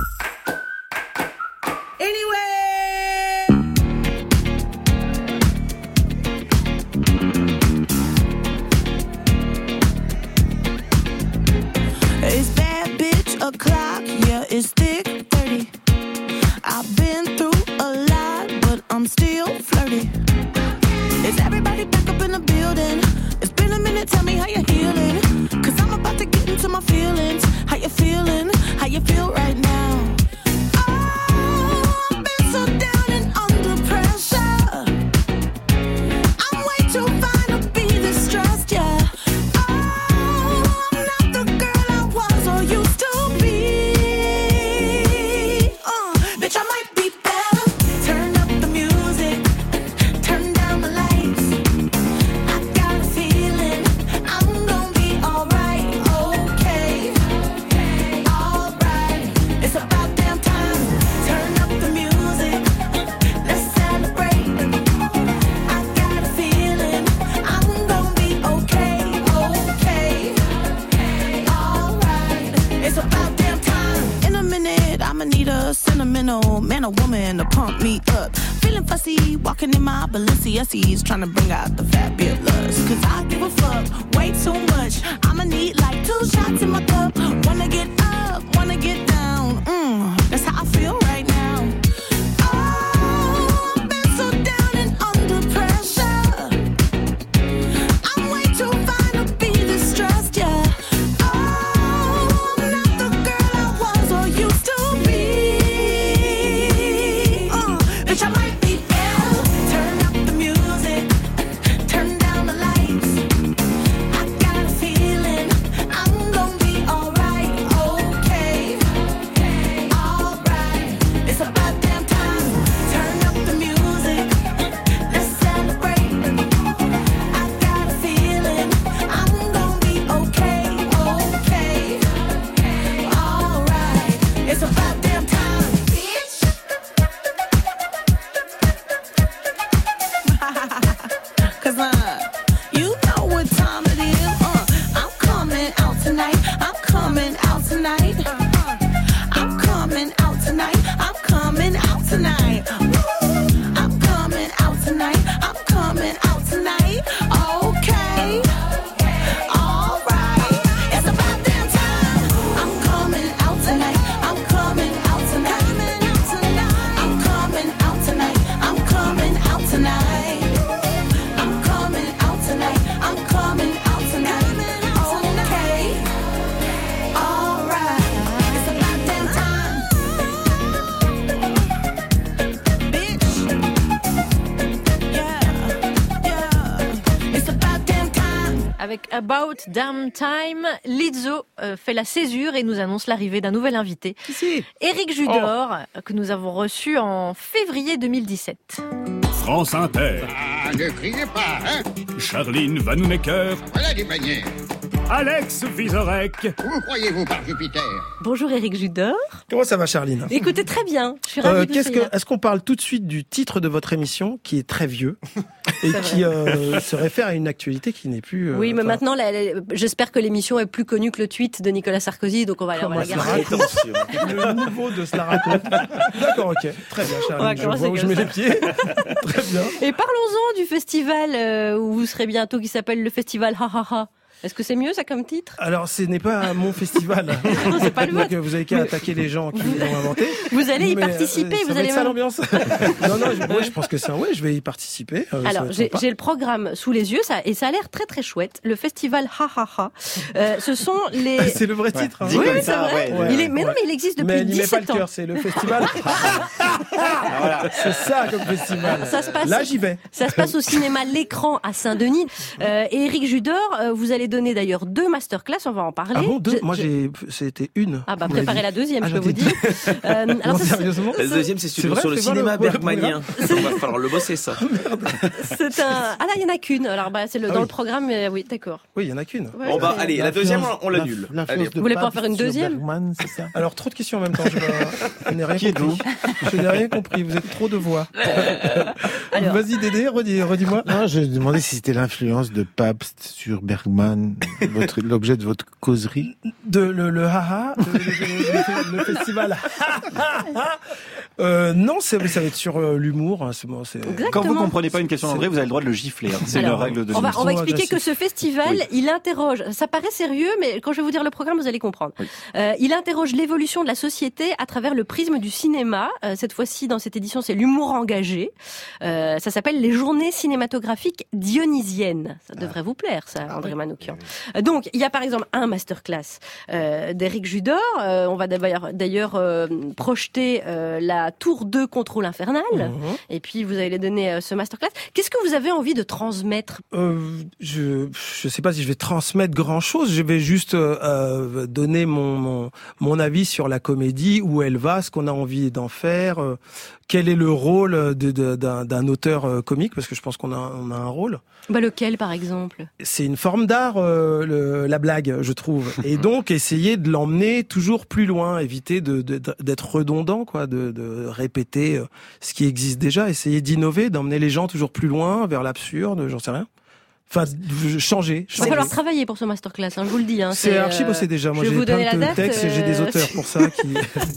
It's bad bitch o'clock, yeah, it's thick thirty. I've been through a lot, but I'm still flirty. Is everybody back up in the building? It's been a minute, tell me how you're healing. Cause I'm about to get into my feelings. How you feeling? How you feel right now? Oh, I've been so down and under pressure. I'm way too fine to be this stressed, yeah. Bitch, I might be better. Turn up the music, turn down the lights. I got a feeling I'm gonna be alright, okay, alright. It's about damn time. Turn up the music, let's celebrate. I got a feeling I'm gonna be okay, okay, alright. It's about damn time. In a minute, I'ma need a sentimental man or woman to pump me up. Feeling fussy, walking in my Balenciennes, trying to bring out the fabulous. Cause I give a fuck way too much. I'ma need like two shots in my cup. Wanna get up, wanna get down. Mm, that's how I feel right now. Oh, I've been so down and under pressure. I'm way too fine to be this stressed, yeah. Oh, I'm not the girl I was or used to be. Uh, bitch, I might be better. Turn up the music, turn down the lights. I got a feeling I'm gonna be alright, okay, About Damn Time. Lizzo euh, fait la césure et nous annonce l'arrivée d'un nouvel invité. Si. Éric Judor, oh. que nous avons reçu en février deux mille dix-sept. France Inter. Ah, ne criez pas, hein. Charline Vanhoenacker. Voilà du panier. Alex Vizorek. Où croyez-vous par Jupiter? Bonjour Éric Judor. Comment ça va, Charline? Écoutez, très bien. Je suis ravie euh, de qu'est-ce vous que, dire. Est-ce qu'on parle tout de suite du titre de votre émission, qui est très vieux, et qui euh, se réfère à une actualité qui n'est plus... Euh, oui, mais enfin... maintenant, la, la, j'espère que l'émission est plus connue que le tweet de Nicolas Sarkozy, donc on va, on va la garder. Le niveau de cela raconte. D'accord, ok. Très bien, Charline. Je vois où je mets les pieds. Très bien. Et parlons-en du festival euh, où vous serez bientôt, qui s'appelle le festival Ha Ha Ha. Est-ce que c'est mieux ça comme titre? Alors, ce n'est pas mon festival. Non, c'est pas le vôtre. Donc, vous avez qu'à attaquer les gens qui l'ont inventé. Vous allez y Mais, participer. euh, ça vous va allez être ça l'ambiance. non, non, je, ouais, je pense que c'est un ouais, je vais y participer. Euh, Alors, j'ai, j'ai le programme sous les yeux, ça, et ça a l'air très très chouette. Le festival Ha Ha Ha. Euh, ce sont les. C'est le vrai titre. Ouais. Hein. Oui, oui, c'est vrai. Ouais, il est, mais ouais. non, mais il existe depuis mais dix-sept ans. Mais il met pas le ans. cœur, c'est le festival. voilà. C'est ça comme festival. Ça se passe. Là, j'y vais. Ça se passe au cinéma L'Écran à Saint-Denis. Euh, et Éric Judor, euh, vous allez donner d'ailleurs deux masterclass, on va en parler. Ah bon, deux je, Moi, je... j'ai, c'était une. Ah bah préparez la deuxième, ah, je peux vous dire. Euh, alors non, ça, sérieusement La deuxième, c'est, c'est sur le cinéma bergmanien. Il va falloir le bosser, ça. C'est un. Ah là, il y en a qu'une. Alors bah c'est le, ah, dans oui. le programme, mais oui, d'accord. Oui, il y en a qu'une. Ouais, bon bah ouais. allez, la deuxième, on l'annule. Vous voulez pas en faire une deuxième? Bergman, c'est ça. Alors trop de questions en même temps. Je, je n'ai rien Qui compris. Je n'ai rien compris. Vous êtes trop de voix. Alors... Vas-y, Dédé, redis, redis-moi. Non, je demandais si c'était l'influence de Pabst sur Bergman, votre, l'objet de votre causerie. De le, le haha, le, le, le, le festival. euh, non, c'est, ça va être sur euh, l'humour. Hein, c'est bon, c'est... Quand vous comprenez pas une question en vrai, vous avez le droit de le gifler. Hein. C'est Alors, la règle de on va, on va expliquer agressif. que ce festival, oui. il interroge. Ça paraît sérieux, mais quand je vais vous dire le programme, vous allez comprendre. Oui. Euh, il interroge l'évolution de la société à travers le prisme du cinéma. Euh, cette fois-ci, dans cette édition, c'est l'humour engagé. Euh, ça s'appelle les Journées cinématographiques dionysiennes. Ça devrait ah. vous plaire, ça, André ah, Manoukian. Oui. Donc, il y a par exemple un masterclass euh, d'Éric Judor. Euh, on va d'ailleurs, d'ailleurs euh, projeter euh, la Tour deux Contrôle infernal. Mmh. Et puis, vous allez donner euh, ce masterclass. Qu'est-ce que vous avez envie de transmettre? euh, Je je sais pas si je vais transmettre grand-chose. Je vais juste euh, donner mon, mon mon avis sur la comédie, où elle va, ce qu'on a envie d'en faire, euh, quel est le rôle de, de, d'un, d'un auteur euh, comique, parce que je pense qu'on a on a un rôle. Bah lequel, par exemple? C'est une forme d'art, euh, le, la blague, je trouve. Et donc, essayer de l'emmener toujours plus loin, éviter de, de, d'être redondant, quoi, de, de répéter ce qui existe déjà, essayer d'innover, d'emmener les gens toujours plus loin, vers l'absurde, j'en sais rien. Enfin, changer. Il va falloir travailler pour ce masterclass, hein, je vous le dis. Hein, c'est c'est archi bossé euh, déjà. Moi, j'ai plein de textes, euh... j'ai des auteurs pour ça qui...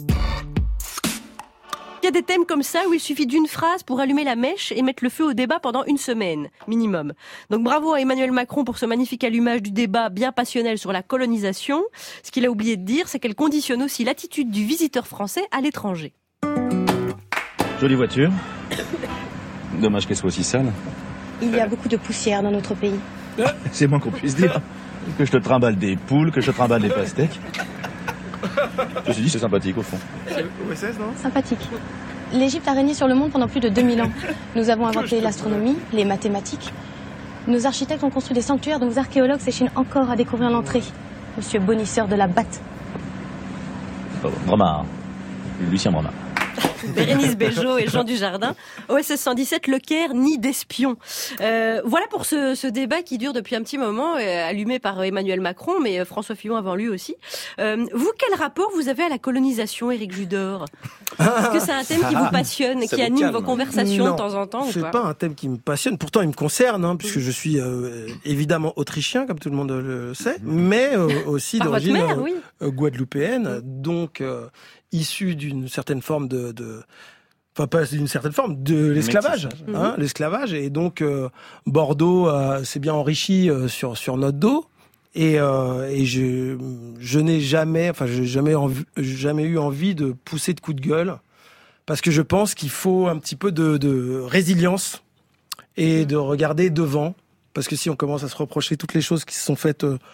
Il y a des thèmes comme ça où il suffit d'une phrase pour allumer la mèche et mettre le feu au débat pendant une semaine, minimum. Donc bravo à Emmanuel Macron pour ce magnifique allumage du débat bien passionnel sur la colonisation. Ce qu'il a oublié de dire, c'est qu'elle conditionne aussi l'attitude du visiteur français à l'étranger. Jolie voiture. Dommage qu'elle soit aussi sale. Il y a beaucoup de poussière dans notre pays. C'est moins qu'on puisse dire. Que je te trimballe des poules, que je te trimballe des pastèques. Je me suis dit, c'est sympathique au fond. C'est O S S, non ? Sympathique. L'Égypte a régné sur le monde pendant plus de deux mille ans. Nous avons inventé l'astronomie, les mathématiques. Nos architectes ont construit des sanctuaires dont nos archéologues s'échinent encore à découvrir l'entrée. Monsieur Bonisseur de la Batte. Oh, Bramar. Lucien Bramar. Bérénice Bejo et Jean Dujardin. O S S cent dix-sept, le Caire, nid d'espions. Euh, voilà pour ce, ce débat qui dure depuis un petit moment, euh, allumé par Emmanuel Macron, mais euh, François Fillon avant lui aussi. Euh, vous, quel rapport vous avez à la colonisation, Éric Judor ? Est-ce que c'est un thème qui vous passionne et qui anime calme. vos conversations non, de temps en temps ou c'est pas, pas un thème qui me passionne. Pourtant, il me concerne, hein, puisque je suis euh, évidemment autrichien, comme tout le monde le sait, mais euh, aussi par d'origine mère, oui. euh, guadeloupéenne, donc euh, issu d'une certaine forme de... de Enfin, pas d'une certaine forme, de l'esclavage, hein, mmh. l'esclavage. Et donc, euh, Bordeaux euh, s'est bien enrichi euh, sur sur notre dos. Et, euh, et je je n'ai jamais, enfin, j'ai jamais envie, jamais eu envie de pousser de coups de gueule, parce que je pense qu'il faut un petit peu de, de résilience et de regarder devant, parce que si on commence à se reprocher toutes les choses qui se sont faites euh,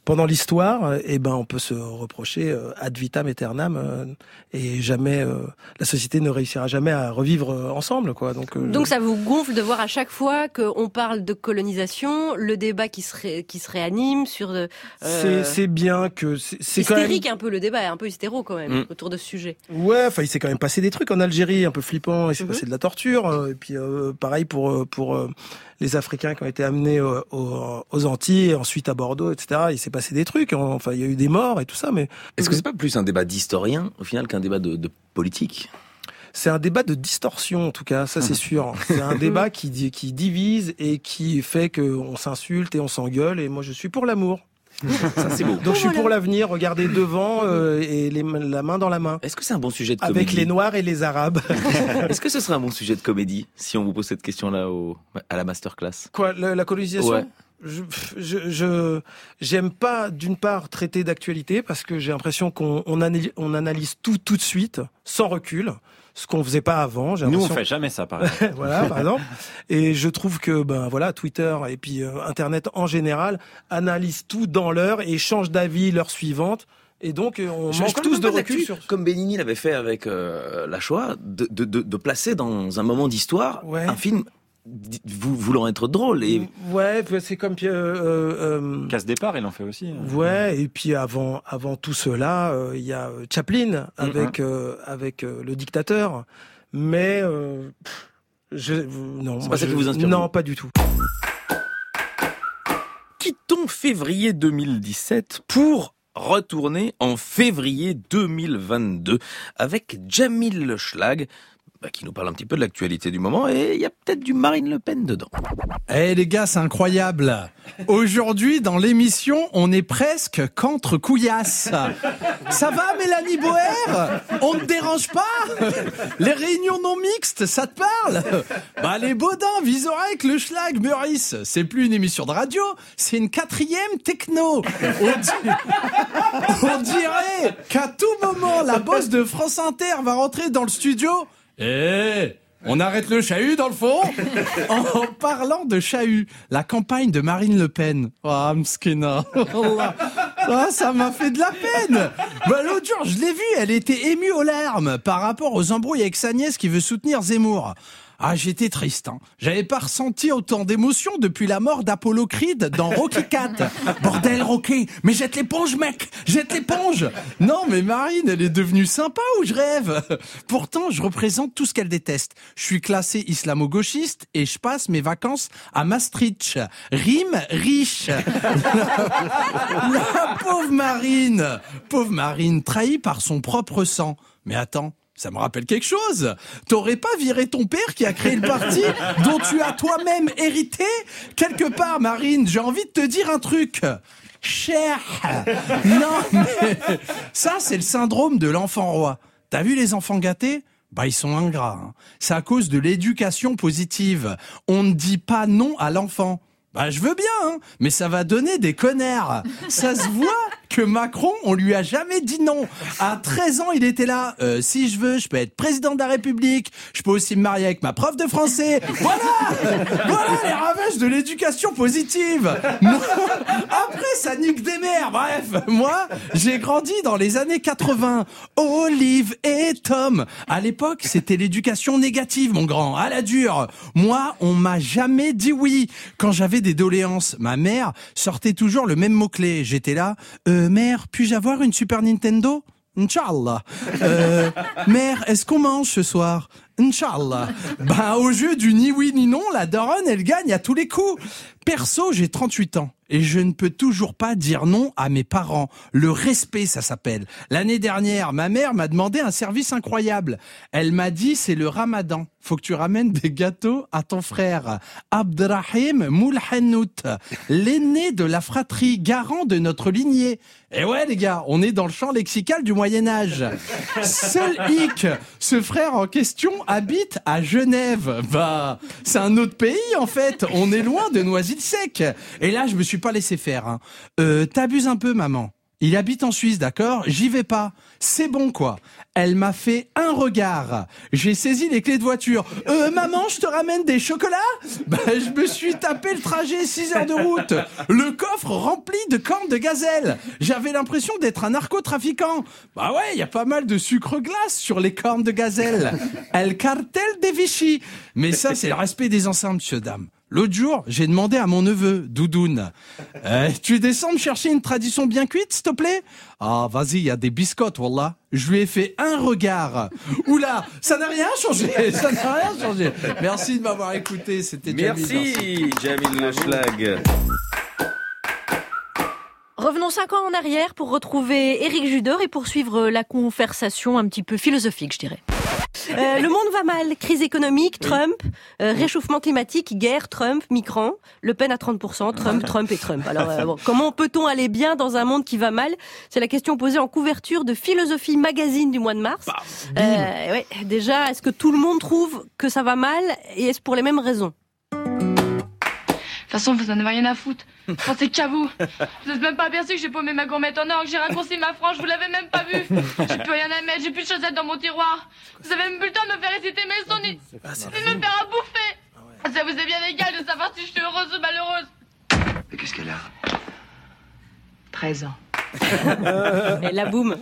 pendant l'histoire, eh ben, on peut se reprocher euh, ad vitam aeternam euh, et jamais euh, la société ne réussira jamais à revivre euh, ensemble, quoi. Donc, euh, Donc ça vous gonfle de voir à chaque fois qu'on parle de colonisation, le débat qui se ré, qui se réanime sur. Euh, c'est c'est bien que c'est, c'est quand même hystérique un peu le débat, un peu hystéro quand même mmh. autour de ce sujet. Ouais, enfin il s'est quand même passé des trucs en Algérie un peu flippants, il s'est mmh. passé de la torture euh, et puis euh, pareil pour pour euh, les Africains qui ont été amenés aux, aux, aux Antilles, et ensuite à Bordeaux, et cetera. Il s'est passé des trucs. Enfin, il y a eu des morts et tout ça, mais est-ce que c'est pas plus un débat d'historien au final qu'un débat de, de politique ? C'est un débat de distorsion, en tout cas, ça c'est sûr. C'est un débat qui qui divise et qui fait qu'on s'insulte et on s'engueule. Et moi, je suis pour l'amour. Ça, c'est beau. Donc je suis pour l'avenir, regarder devant euh, et les, la main dans la main. Est-ce que c'est un bon sujet de comédie ? Avec les Noirs et les Arabes. Est-ce que ce serait un bon sujet de comédie si on vous pose cette question-là au, à la masterclass ? Quoi, la, la colonisation ? Ouais. Je, je, je, j'aime pas d'une part traiter d'actualité parce que j'ai l'impression qu'on on analyse, on analyse tout tout de suite, sans recul. Ce qu'on faisait pas avant. J'ai Nous, on fait jamais ça, par exemple. Voilà, par exemple. Et je trouve que, ben voilà, Twitter et puis euh, Internet en général analysent tout dans l'heure et changent d'avis l'heure suivante. Et donc, on je, manque je tous de recul sur... Comme Benigni l'avait fait avec euh, la Shoah, de, de, de, de placer dans un moment d'histoire ouais. un film vous, voulant être drôle. Et... Ouais, c'est comme... Euh, euh, Casse-départ, il en fait aussi. Ouais, et puis avant, avant tout cela, il euh, y a Chaplin avec, mm-hmm. euh, avec euh, le dictateur. Mais... Euh, je, non, c'est moi, pas ça je, qui vous inspire. Non, vous. pas du tout. Quittons février deux mille dix-sept pour... retourner en février deux mille vingt-deux avec Jamil Le Schlag, bah, qui nous parle un petit peu de l'actualité du moment, et il y a peut-être du Marine Le Pen dedans. Eh hey les gars, c'est incroyable. Aujourd'hui, dans l'émission, on est presque qu'entre couillasses. Ça va, Mélanie Boer ? On ne dérange pas ? Les réunions non mixtes, ça te parle ? Bah les Baudins, Vizorek, Le Schlag, Meurice, c'est plus une émission de radio, c'est une quatrième techno. On, dit... on dirait qu'à tout moment, la boss de France Inter va rentrer dans le studio. Eh hey, on arrête le chahut dans le fond. En parlant de chahut, la campagne de Marine Le Pen. Oh, mskina. Ah, ça m'a fait de la peine. Bah, l'autre jour, je l'ai vue, elle était émue aux larmes par rapport aux embrouilles avec sa nièce qui veut soutenir Zemmour. Ah, j'étais triste, hein. J'avais pas ressenti autant d'émotions depuis la mort d'Apollo Creed dans Rocky quatre. Bordel, Rocky, mais jette l'éponge, mec, jette l'éponge. Non, mais Marine, elle est devenue sympa ou je rêve? Pourtant, je représente tout ce qu'elle déteste. Je suis classé islamo-gauchiste et je passe mes vacances à Maastricht. Rime riche. La pauvre Marine, pauvre Marine, trahie par son propre sang. Mais attends. Ça me rappelle quelque chose. T'aurais pas viré ton père qui a créé le parti dont tu as toi-même hérité? Quelque part, Marine, j'ai envie de te dire un truc. Cher. Non, mais ça, c'est le syndrome de l'enfant roi. T'as vu les enfants gâtés? Bah, ils sont ingrats. Hein. C'est à cause de l'éducation positive. On ne dit pas non à l'enfant. Bah, je veux bien, hein, mais ça va donner des connards. Ça se voit que Macron, on lui a jamais dit non. À treize ans, il était là. Euh, si je veux, je peux être président de la République. Je peux aussi me marier avec ma prof de français. Voilà, voilà les ravages de l'éducation positive. Moi, après, ça nique des mères. Bref, moi, j'ai grandi dans les années quatre-vingts. Olive et Tom. À l'époque, c'était l'éducation négative, mon grand, à la dure. Moi, on m'a jamais dit oui. Quand j'avais des doléances, ma mère sortait toujours le même mot-clé. J'étais là, euh, mère, puis-je avoir une Super Nintendo? Inch'Allah. Euh, mère, est-ce qu'on mange ce soir? Inch'Allah. Ben, au jeu du ni oui ni non, la daronne, elle gagne à tous les coups. Perso, j'ai trente-huit ans. Et je ne peux toujours pas dire non à mes parents. Le respect, ça s'appelle. L'année dernière, ma mère m'a demandé un service incroyable. Elle m'a dit, c'est le ramadan. Faut que tu ramènes des gâteaux à ton frère. Abdrahim Moulhanout, l'aîné de la fratrie, garant de notre lignée. Et ouais, les gars, on est dans le champ lexical du Moyen-Âge. Seul hic, ce frère en question habite à Genève. Bah, c'est un autre pays, en fait. On est loin de Noisy-le-Sec. Et là, je me suis pas laissé faire. Hein. Euh, t'abuses un peu, maman. Il habite en Suisse, d'accord? J'y vais pas. C'est bon, quoi. Elle m'a fait un regard. J'ai saisi les clés de voiture. Euh, maman, je te ramène des chocolats? Bah, je me suis tapé le trajet, six heures de route. Le coffre rempli de cornes de gazelle. J'avais l'impression d'être un narcotrafiquant. Bah ouais, il y a pas mal de sucre glace sur les cornes de gazelle. El cartel des Vichy. Mais ça, c'est le respect des anciens, monsieur, dame. L'autre jour, j'ai demandé à mon neveu, Doudoune, euh, tu descends me chercher une tradition bien cuite, s'il te plaît? Ah, vas-y, il y a des biscottes, wallah. Je lui ai fait un regard. Oula, ça n'a rien changé, ça n'a rien changé. Merci de m'avoir écouté, c'était Jamil. Merci, Jamil Le Schlag. Revenons cinq ans en arrière pour retrouver Éric Judor et poursuivre la conversation un petit peu philosophique, je dirais. Euh, le monde va mal, crise économique, Trump, euh, réchauffement climatique, guerre, Trump, migrants, Le Pen à trente pour cent, Trump, Trump et Trump. Alors euh, bon, comment peut-on aller bien dans un monde qui va mal? C'est la question posée en couverture de Philosophie Magazine du mois de mars. Euh, ouais, déjà, est-ce que tout le monde trouve que ça va mal et est-ce pour les mêmes raisons? De toute façon, vous en avez rien à foutre. Pensez qu'à vous. Vous n'êtes même pas aperçu que j'ai paumé ma gourmette en or, que j'ai raccourci ma frange, vous l'avez même pas vu. J'ai plus rien à mettre, j'ai plus de chaussettes dans mon tiroir. Vous avez même plus le temps de me faire réciter mes sons, ni, ni de me faire à bouffer. Ça vous est bien égal de savoir si je suis heureuse ou malheureuse. Mais qu'est-ce qu'elle a? treize ans. Et la boum.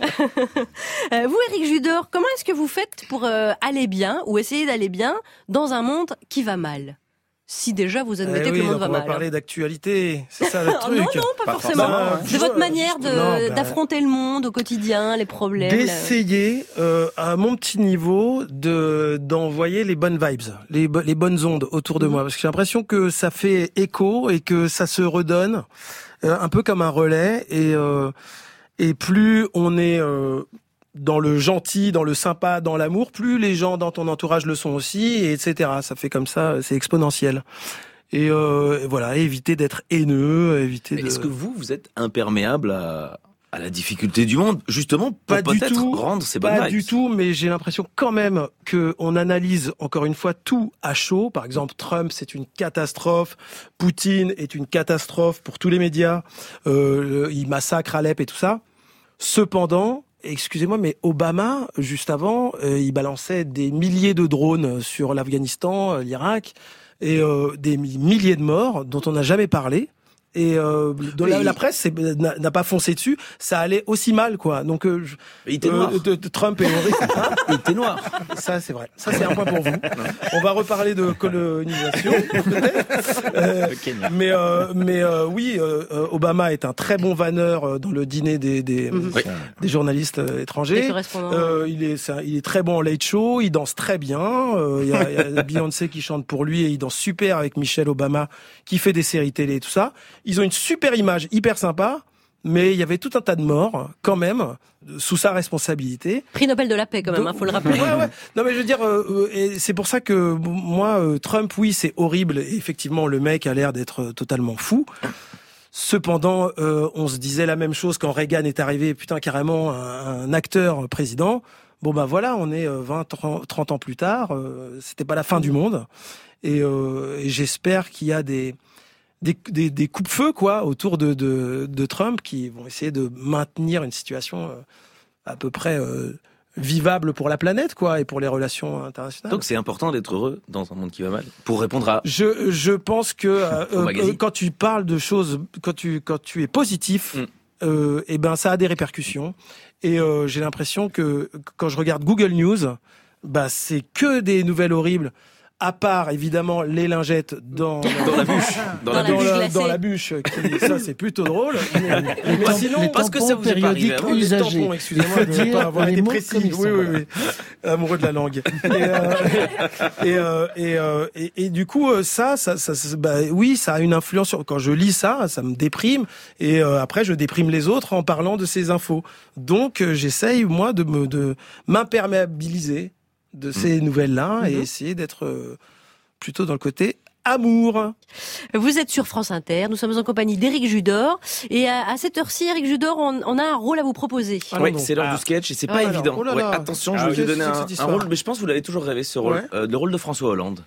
euh, vous, Éric Judor, comment est-ce que vous faites pour euh, aller bien ou essayer d'aller bien dans un monde qui va mal? Si déjà vous admettez eh oui, que le monde va on mal. va parler d'actualité, c'est ça le truc. Non, non, pas, pas forcément. forcément. C'est votre manière de, non, bah, d'affronter le monde au quotidien, les problèmes. D'essayer, euh, à mon petit niveau, de d'envoyer les bonnes vibes, les, les bonnes ondes autour de mmh. moi, parce que j'ai l'impression que ça fait écho et que ça se redonne, euh, un peu comme un relais. Et euh, et plus on est euh, dans le gentil, dans le sympa, dans l'amour, plus les gens dans ton entourage le sont aussi, et etc. Ça fait comme ça, c'est exponentiel. Et, euh, et voilà, éviter d'être haineux, éviter. De... Est-ce que vous, vous êtes imperméable à, à la difficulté du monde, justement, pour pas peut-être du tout, rendre ces bonnes Pas vibes? du tout, mais j'ai l'impression quand même que on analyse encore une fois tout à chaud. Par exemple, Trump, c'est une catastrophe. Poutine est une catastrophe pour tous les médias. Euh, il massacre Alep et tout ça. Cependant, excusez-moi, mais Obama, juste avant, euh, il balançait des milliers de drones sur l'Afghanistan, euh, l'Irak, et euh, des milliers de morts dont on n'a jamais parlé. Et euh, dans la, la presse c'est, n'a, n'a pas foncé dessus, ça allait aussi mal, quoi. Donc, euh, je, il était noir. Euh, de, de Trump et Henry, hein il était noir. Ça, c'est vrai. Ça, c'est un point pour vous. On va reparler de colonisation, peut-être. Euh, mais, euh, mais euh, oui, euh, Obama est un très bon vanneur dans le dîner des des, mm-hmm. oui. des journalistes étrangers. Euh, il est, c'est, il est très bon en late show. Il danse très bien. Euh, il y a, il y a Beyoncé qui chante pour lui et il danse super avec Michelle Obama, qui fait des séries télé et tout ça. Ils ont une super image, hyper sympa, mais il y avait tout un tas de morts, quand même, sous sa responsabilité. Prix Nobel de la paix, quand même, il faut le rappeler. Ouais, ouais. Non, mais je veux dire, euh, et c'est pour ça que moi, euh, Trump, oui, c'est horrible. Et effectivement, le mec a l'air d'être totalement fou. Cependant, euh, on se disait la même chose quand Reagan est arrivé, putain, carrément, un, un acteur président. Bon, bah voilà, on est vingt, trente ans plus tard. Euh, c'était pas la fin du monde. Et, euh, et j'espère qu'il y a des... Des, des, des coupe-feux, quoi, autour de, de, de Trump qui vont essayer de maintenir une situation euh, à peu près euh, vivable pour la planète, quoi, et pour les relations internationales. Donc c'est important d'être heureux dans un monde qui va mal. Pour répondre à. Je, je pense que euh, euh, quand tu parles de choses, quand tu, quand tu es positif, mm. euh, et ben ça a des répercussions. Et euh, j'ai l'impression que quand je regarde Google News, bah c'est que des nouvelles horribles. À part, évidemment, les lingettes dans, dans la bûche. Dans, dans, la, bûche dans, la, dans la bûche. Qui, ça, c'est plutôt drôle. Mais, mais temps, sinon, parce que ça vous est pas arrivé. Les tampons, excusez-moi de ne pas avoir été précis. Oui, oui, oui, oui. Amoureux de la langue. Et, euh, et, euh, et, euh, et, et du coup, ça, ça, ça, ça bah, oui, ça a une influence sur, quand je lis ça, ça me déprime. Et euh, après, je déprime les autres en parlant de ces infos. Donc, euh, j'essaye, moi, de me, de m'imperméabiliser de ces mmh. nouvelles-là mmh. et essayer d'être euh, plutôt dans le côté amour. Vous êtes sur France Inter, nous sommes en compagnie d'Éric Judor et à, à cette heure-ci, Éric Judor, on, on a un rôle à vous proposer. Ah oui, c'est l'heure ah. du sketch et c'est pas ah, évident. Alors, oh là là. Ouais, attention, ah, je vais vous donner un, un rôle, mais je pense que vous l'avez toujours rêvé ce rôle, ouais. euh, le rôle de François Hollande.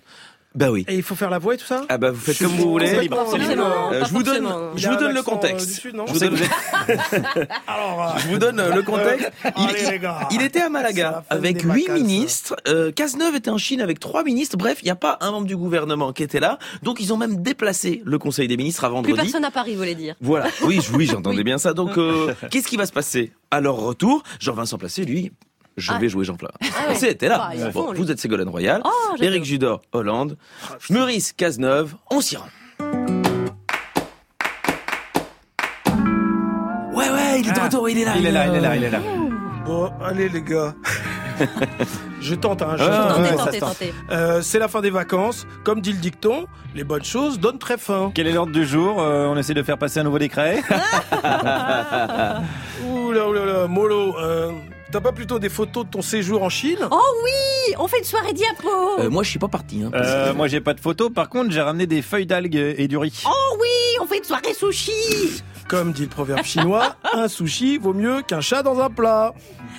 Bah oui. Et il faut faire la voix et tout ça? Ah bah vous faites Je comme suis vous voulez. c'est libre, c'est libre. Euh, je vous donne, forcément. je Il vous a donne un le accent, contexte. euh, du Sud, non je vous donne, Alors, je vous donne euh, le contexte. Euh, Il, allez, il- les gars. il était à C'est Malaga la fin avec des huit vacances. ministres. Euh, Cazeneuve était en Chine avec trois ministres. Bref, il n'y a pas un membre du gouvernement qui était là. Donc ils ont même déplacé le Conseil des ministres à Plus vendredi. personne à Paris, vous voulez dire. Voilà. Oui, je- oui, j'entendais bien ça. Donc, euh, qu'est-ce qui va se passer à leur retour? Jean-Vincent Placé, lui, je Ah. vais jouer Jean-Pla. Ah ouais. Placé était là. Bah, il est à Bon, fond, lui. vous êtes Ségolène Royal, Oh, j'adore. Éric Judor, Hollande, Meurice Cazeneuve, on s'y rend. Ouais, ouais, il est de retour, il est là. Il est là, il est là, il est là. Bon, allez les gars. Je tente, hein, je Ah, tente. ouais, Tentez, ça tentez, se tente. tentez. Euh, c'est la fin des vacances. Comme dit le dicton, les bonnes choses donnent très faim. Quel est l'ordre du jour? Euh, On essaie de faire passer un nouveau décret. Ouh là, ouh là, là, mollo. Euh, T'as pas plutôt des photos de ton séjour en Chine? Oh oui, on fait une soirée diapo. Euh, moi, je suis pas parti. Hein, parce Euh, que- moi, j'ai pas de photos. Par contre, j'ai ramené des feuilles d'algues et du riz. Oh oui, on fait une soirée sushi. Comme dit le proverbe chinois, un sushi vaut mieux qu'un chat dans un plat.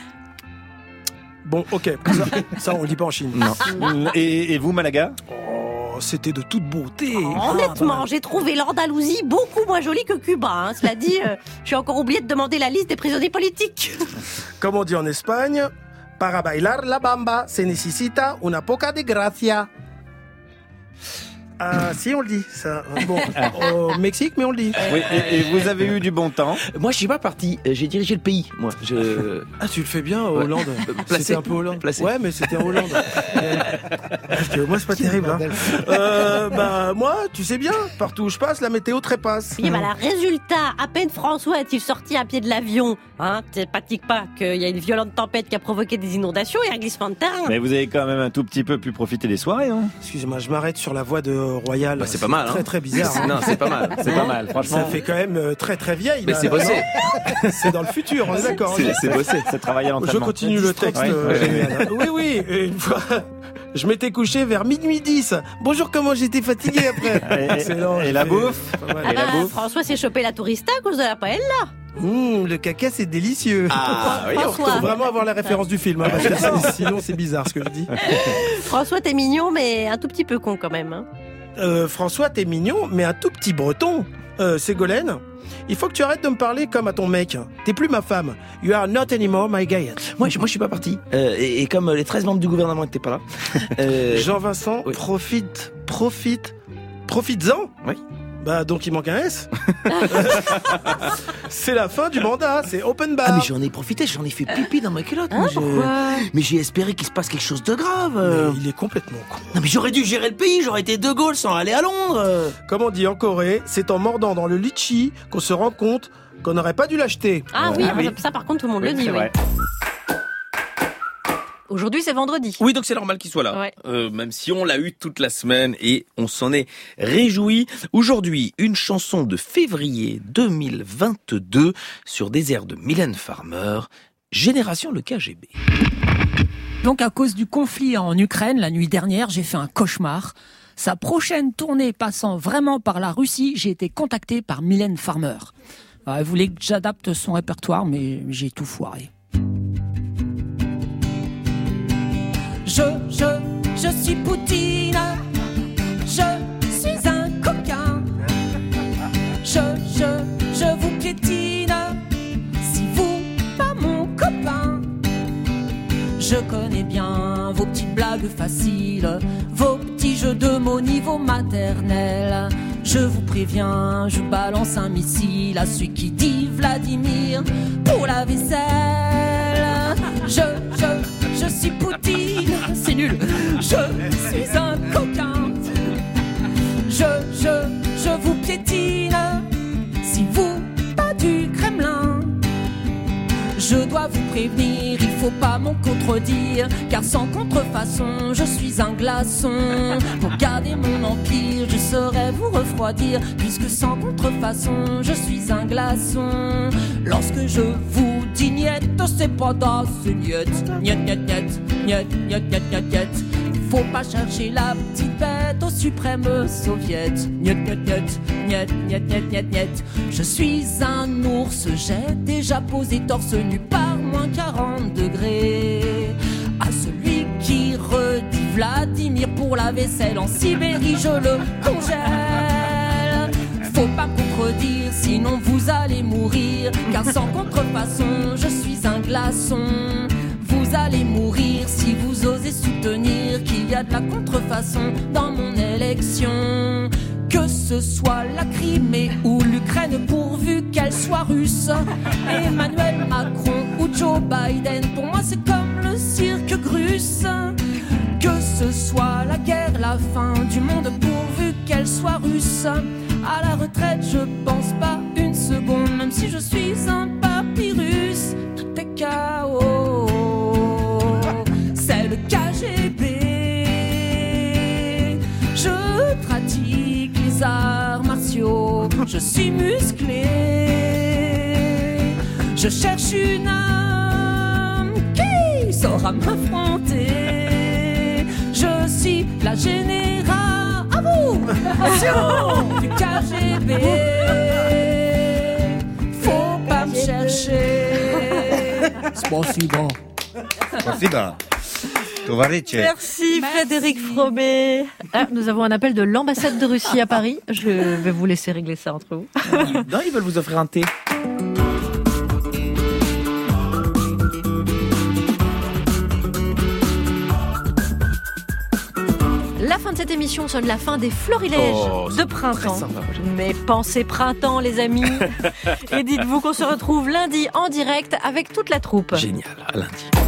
Bon, ok, ça, ça on le dit pas en Chine. Non. Et, et vous, Malaga? Oh, c'était de toute beauté. Honnêtement, j'ai trouvé l'Andalousie beaucoup moins jolie que Cuba. Hein. Cela dit, euh, j'ai encore oublié de demander la liste des prisonniers politiques. Comme on dit en Espagne, para bailar la bamba se necesita una poca de gracia. Ah, si, on le dit, ça. Bon, au Mexique, mais on le dit. Oui, et, et vous avez eu du bon temps. Moi, je suis pas parti. Euh, J'ai dirigé le pays. Moi, je. Ah, tu le fais bien, Ouais. Hollande. Placé. C'était un peu Hollande. Placé. Ouais, mais c'était en Hollande. Parce que moi, c'est pas terrible. Hein. Euh, bah, moi, tu sais bien, partout où je passe, la météo trépasse. Et voilà, résultat, à peine François est-il sorti à pied de l'avion. Hein, tu pratiques pas qu'il y a une violente tempête qui a provoqué des inondations et un glissement de terrain. Mais vous avez quand même un tout petit peu pu profiter des soirées, hein? Excusez-moi, je m'arrête sur la voie de Royal. Bah, c'est pas mal, hein. Très, très bizarre. hein. Non, c'est pas mal. C'est pas mal, franchement. Ça fait quand même euh, très, très vieille. Mais là, c'est là, bossé. non C'est dans le futur, on est d'accord. C'est c'est bossé. C'est travailler à Je l'entraînement. continue le texte. Ouais. euh, génial. Oui, oui, et une fois, je m'étais couché vers minuit dix. Bonjour, comment j'étais fatigué après. Et- Excellent, et j'ai la fait- bouffe pas mal. Et la Ah, bouffe François s'est chopé la tourista à cause de la paella. Mmh, le caca, c'est délicieux. Ah, oui, Il faut vraiment avoir la référence du film, hein, parce que c'est- sinon c'est bizarre ce que je dis. François, t'es mignon, mais un tout petit peu con quand même. Hein. Euh, François, t'es mignon, mais un tout petit breton. Euh, Ségolène, il faut que tu arrêtes de me parler comme à ton mec. T'es plus ma femme. You are not anymore my guy. Moi, je, moi, je suis pas parti. Euh, et, et comme euh, les treize membres du gouvernement n'étaient pas là. euh, Jean-Vincent, oui. profite, profite, profites-en. Oui. Bah donc il manque un S. C'est la fin du mandat, c'est open bar. Ah, mais j'en ai profité, j'en ai fait pipi dans ma culotte. Hein, moi, je- pourquoi Mais j'ai espéré qu'il se passe quelque chose de grave. euh. Mais il est complètement con. Non, mais j'aurais dû gérer le pays, j'aurais été De Gaulle sans aller à Londres. euh. Comme on dit en Corée, c'est en mordant dans le litchi qu'on se rend compte qu'on n'aurait pas dû l'acheter. Ah oui, Ah oui. ça par contre tout le monde Oui, le dit. c'est Oui. vrai. Aujourd'hui c'est vendredi. Oui, donc c'est normal qu'il soit là. Ouais. Euh, même si on l'a eu toute la semaine et on s'en est réjoui. Aujourd'hui, une chanson de février deux mille vingt-deux sur des airs de Mylène Farmer, Génération le K G B. Donc à cause du conflit en Ukraine, la nuit dernière, j'ai fait un cauchemar. Sa prochaine tournée passant vraiment par la Russie, j'ai été contacté par Mylène Farmer. Euh, Elle voulait que j'adapte son répertoire, mais j'ai tout foiré. Je, je, je suis Poutine. Je suis un coquin. Je, je, je vous piétine. Si vous, pas mon copain. Je connais bien vos petites blagues faciles, vos petits jeux de mots niveau maternel. Je vous préviens, je balance un missile à celui qui dit Vladimir pour la vaisselle. Je, je, je suis Poutine, c'est nul. Je suis un coquin. Je, je, je vous piétine. Si vous, pas du Kremlin. Je dois vous prévenir, il faut pas m'en contredire, car sans contrefaçon, je suis un glaçon. Pour garder mon empire, je saurais vous refroidir, puisque sans contrefaçon, je suis un glaçon. Lorsque je vous dis niet, c'est pas da, c'est niet. Niet, niet, niet, niet, niet, niet, niet, niet. Faut pas chercher la petite bête au suprême soviet. Niet, niet, niet, niet, niet, niet, niet, niet. Je suis un ours, j'ai déjà posé torse nu par moins quarante degrés. À celui qui redit Vladimir pour la vaisselle, en Sibérie je le congèle. Faut pas me contredire, sinon vous allez mourir. Car sans contrefaçon, je suis un glaçon. Vous allez mourir si vous osez soutenir qu'il y a de la contrefaçon dans mon élection. Que ce soit la Crimée ou l'Ukraine, pourvu qu'elle soit russe. Emmanuel Macron ou Joe Biden, pour moi c'est comme le cirque Grus. Que ce soit la guerre, la fin du monde, pourvu qu'elle soit russe. À la retraite je pense pas une seconde, même si je suis un papyrus. Tout est chaos, c'est le K G B. Je pratique les arts martiaux, je suis musclé. Je cherche une âme qui saura m'affronter. Je suis la générale à vous du K G B. Faut pas me chercher. Spasiba. Spasiba. Merci Frédéric Frobet. Ah, nous avons un appel de l'ambassade de Russie à Paris. Je vais vous laisser régler ça entre vous. Non, ils veulent vous offrir un thé. La fin de cette émission sonne la fin des florilèges Oh, de printemps. Mais pensez printemps les amis. Et dites-vous qu'on se retrouve lundi en direct avec toute la troupe. Génial, à lundi.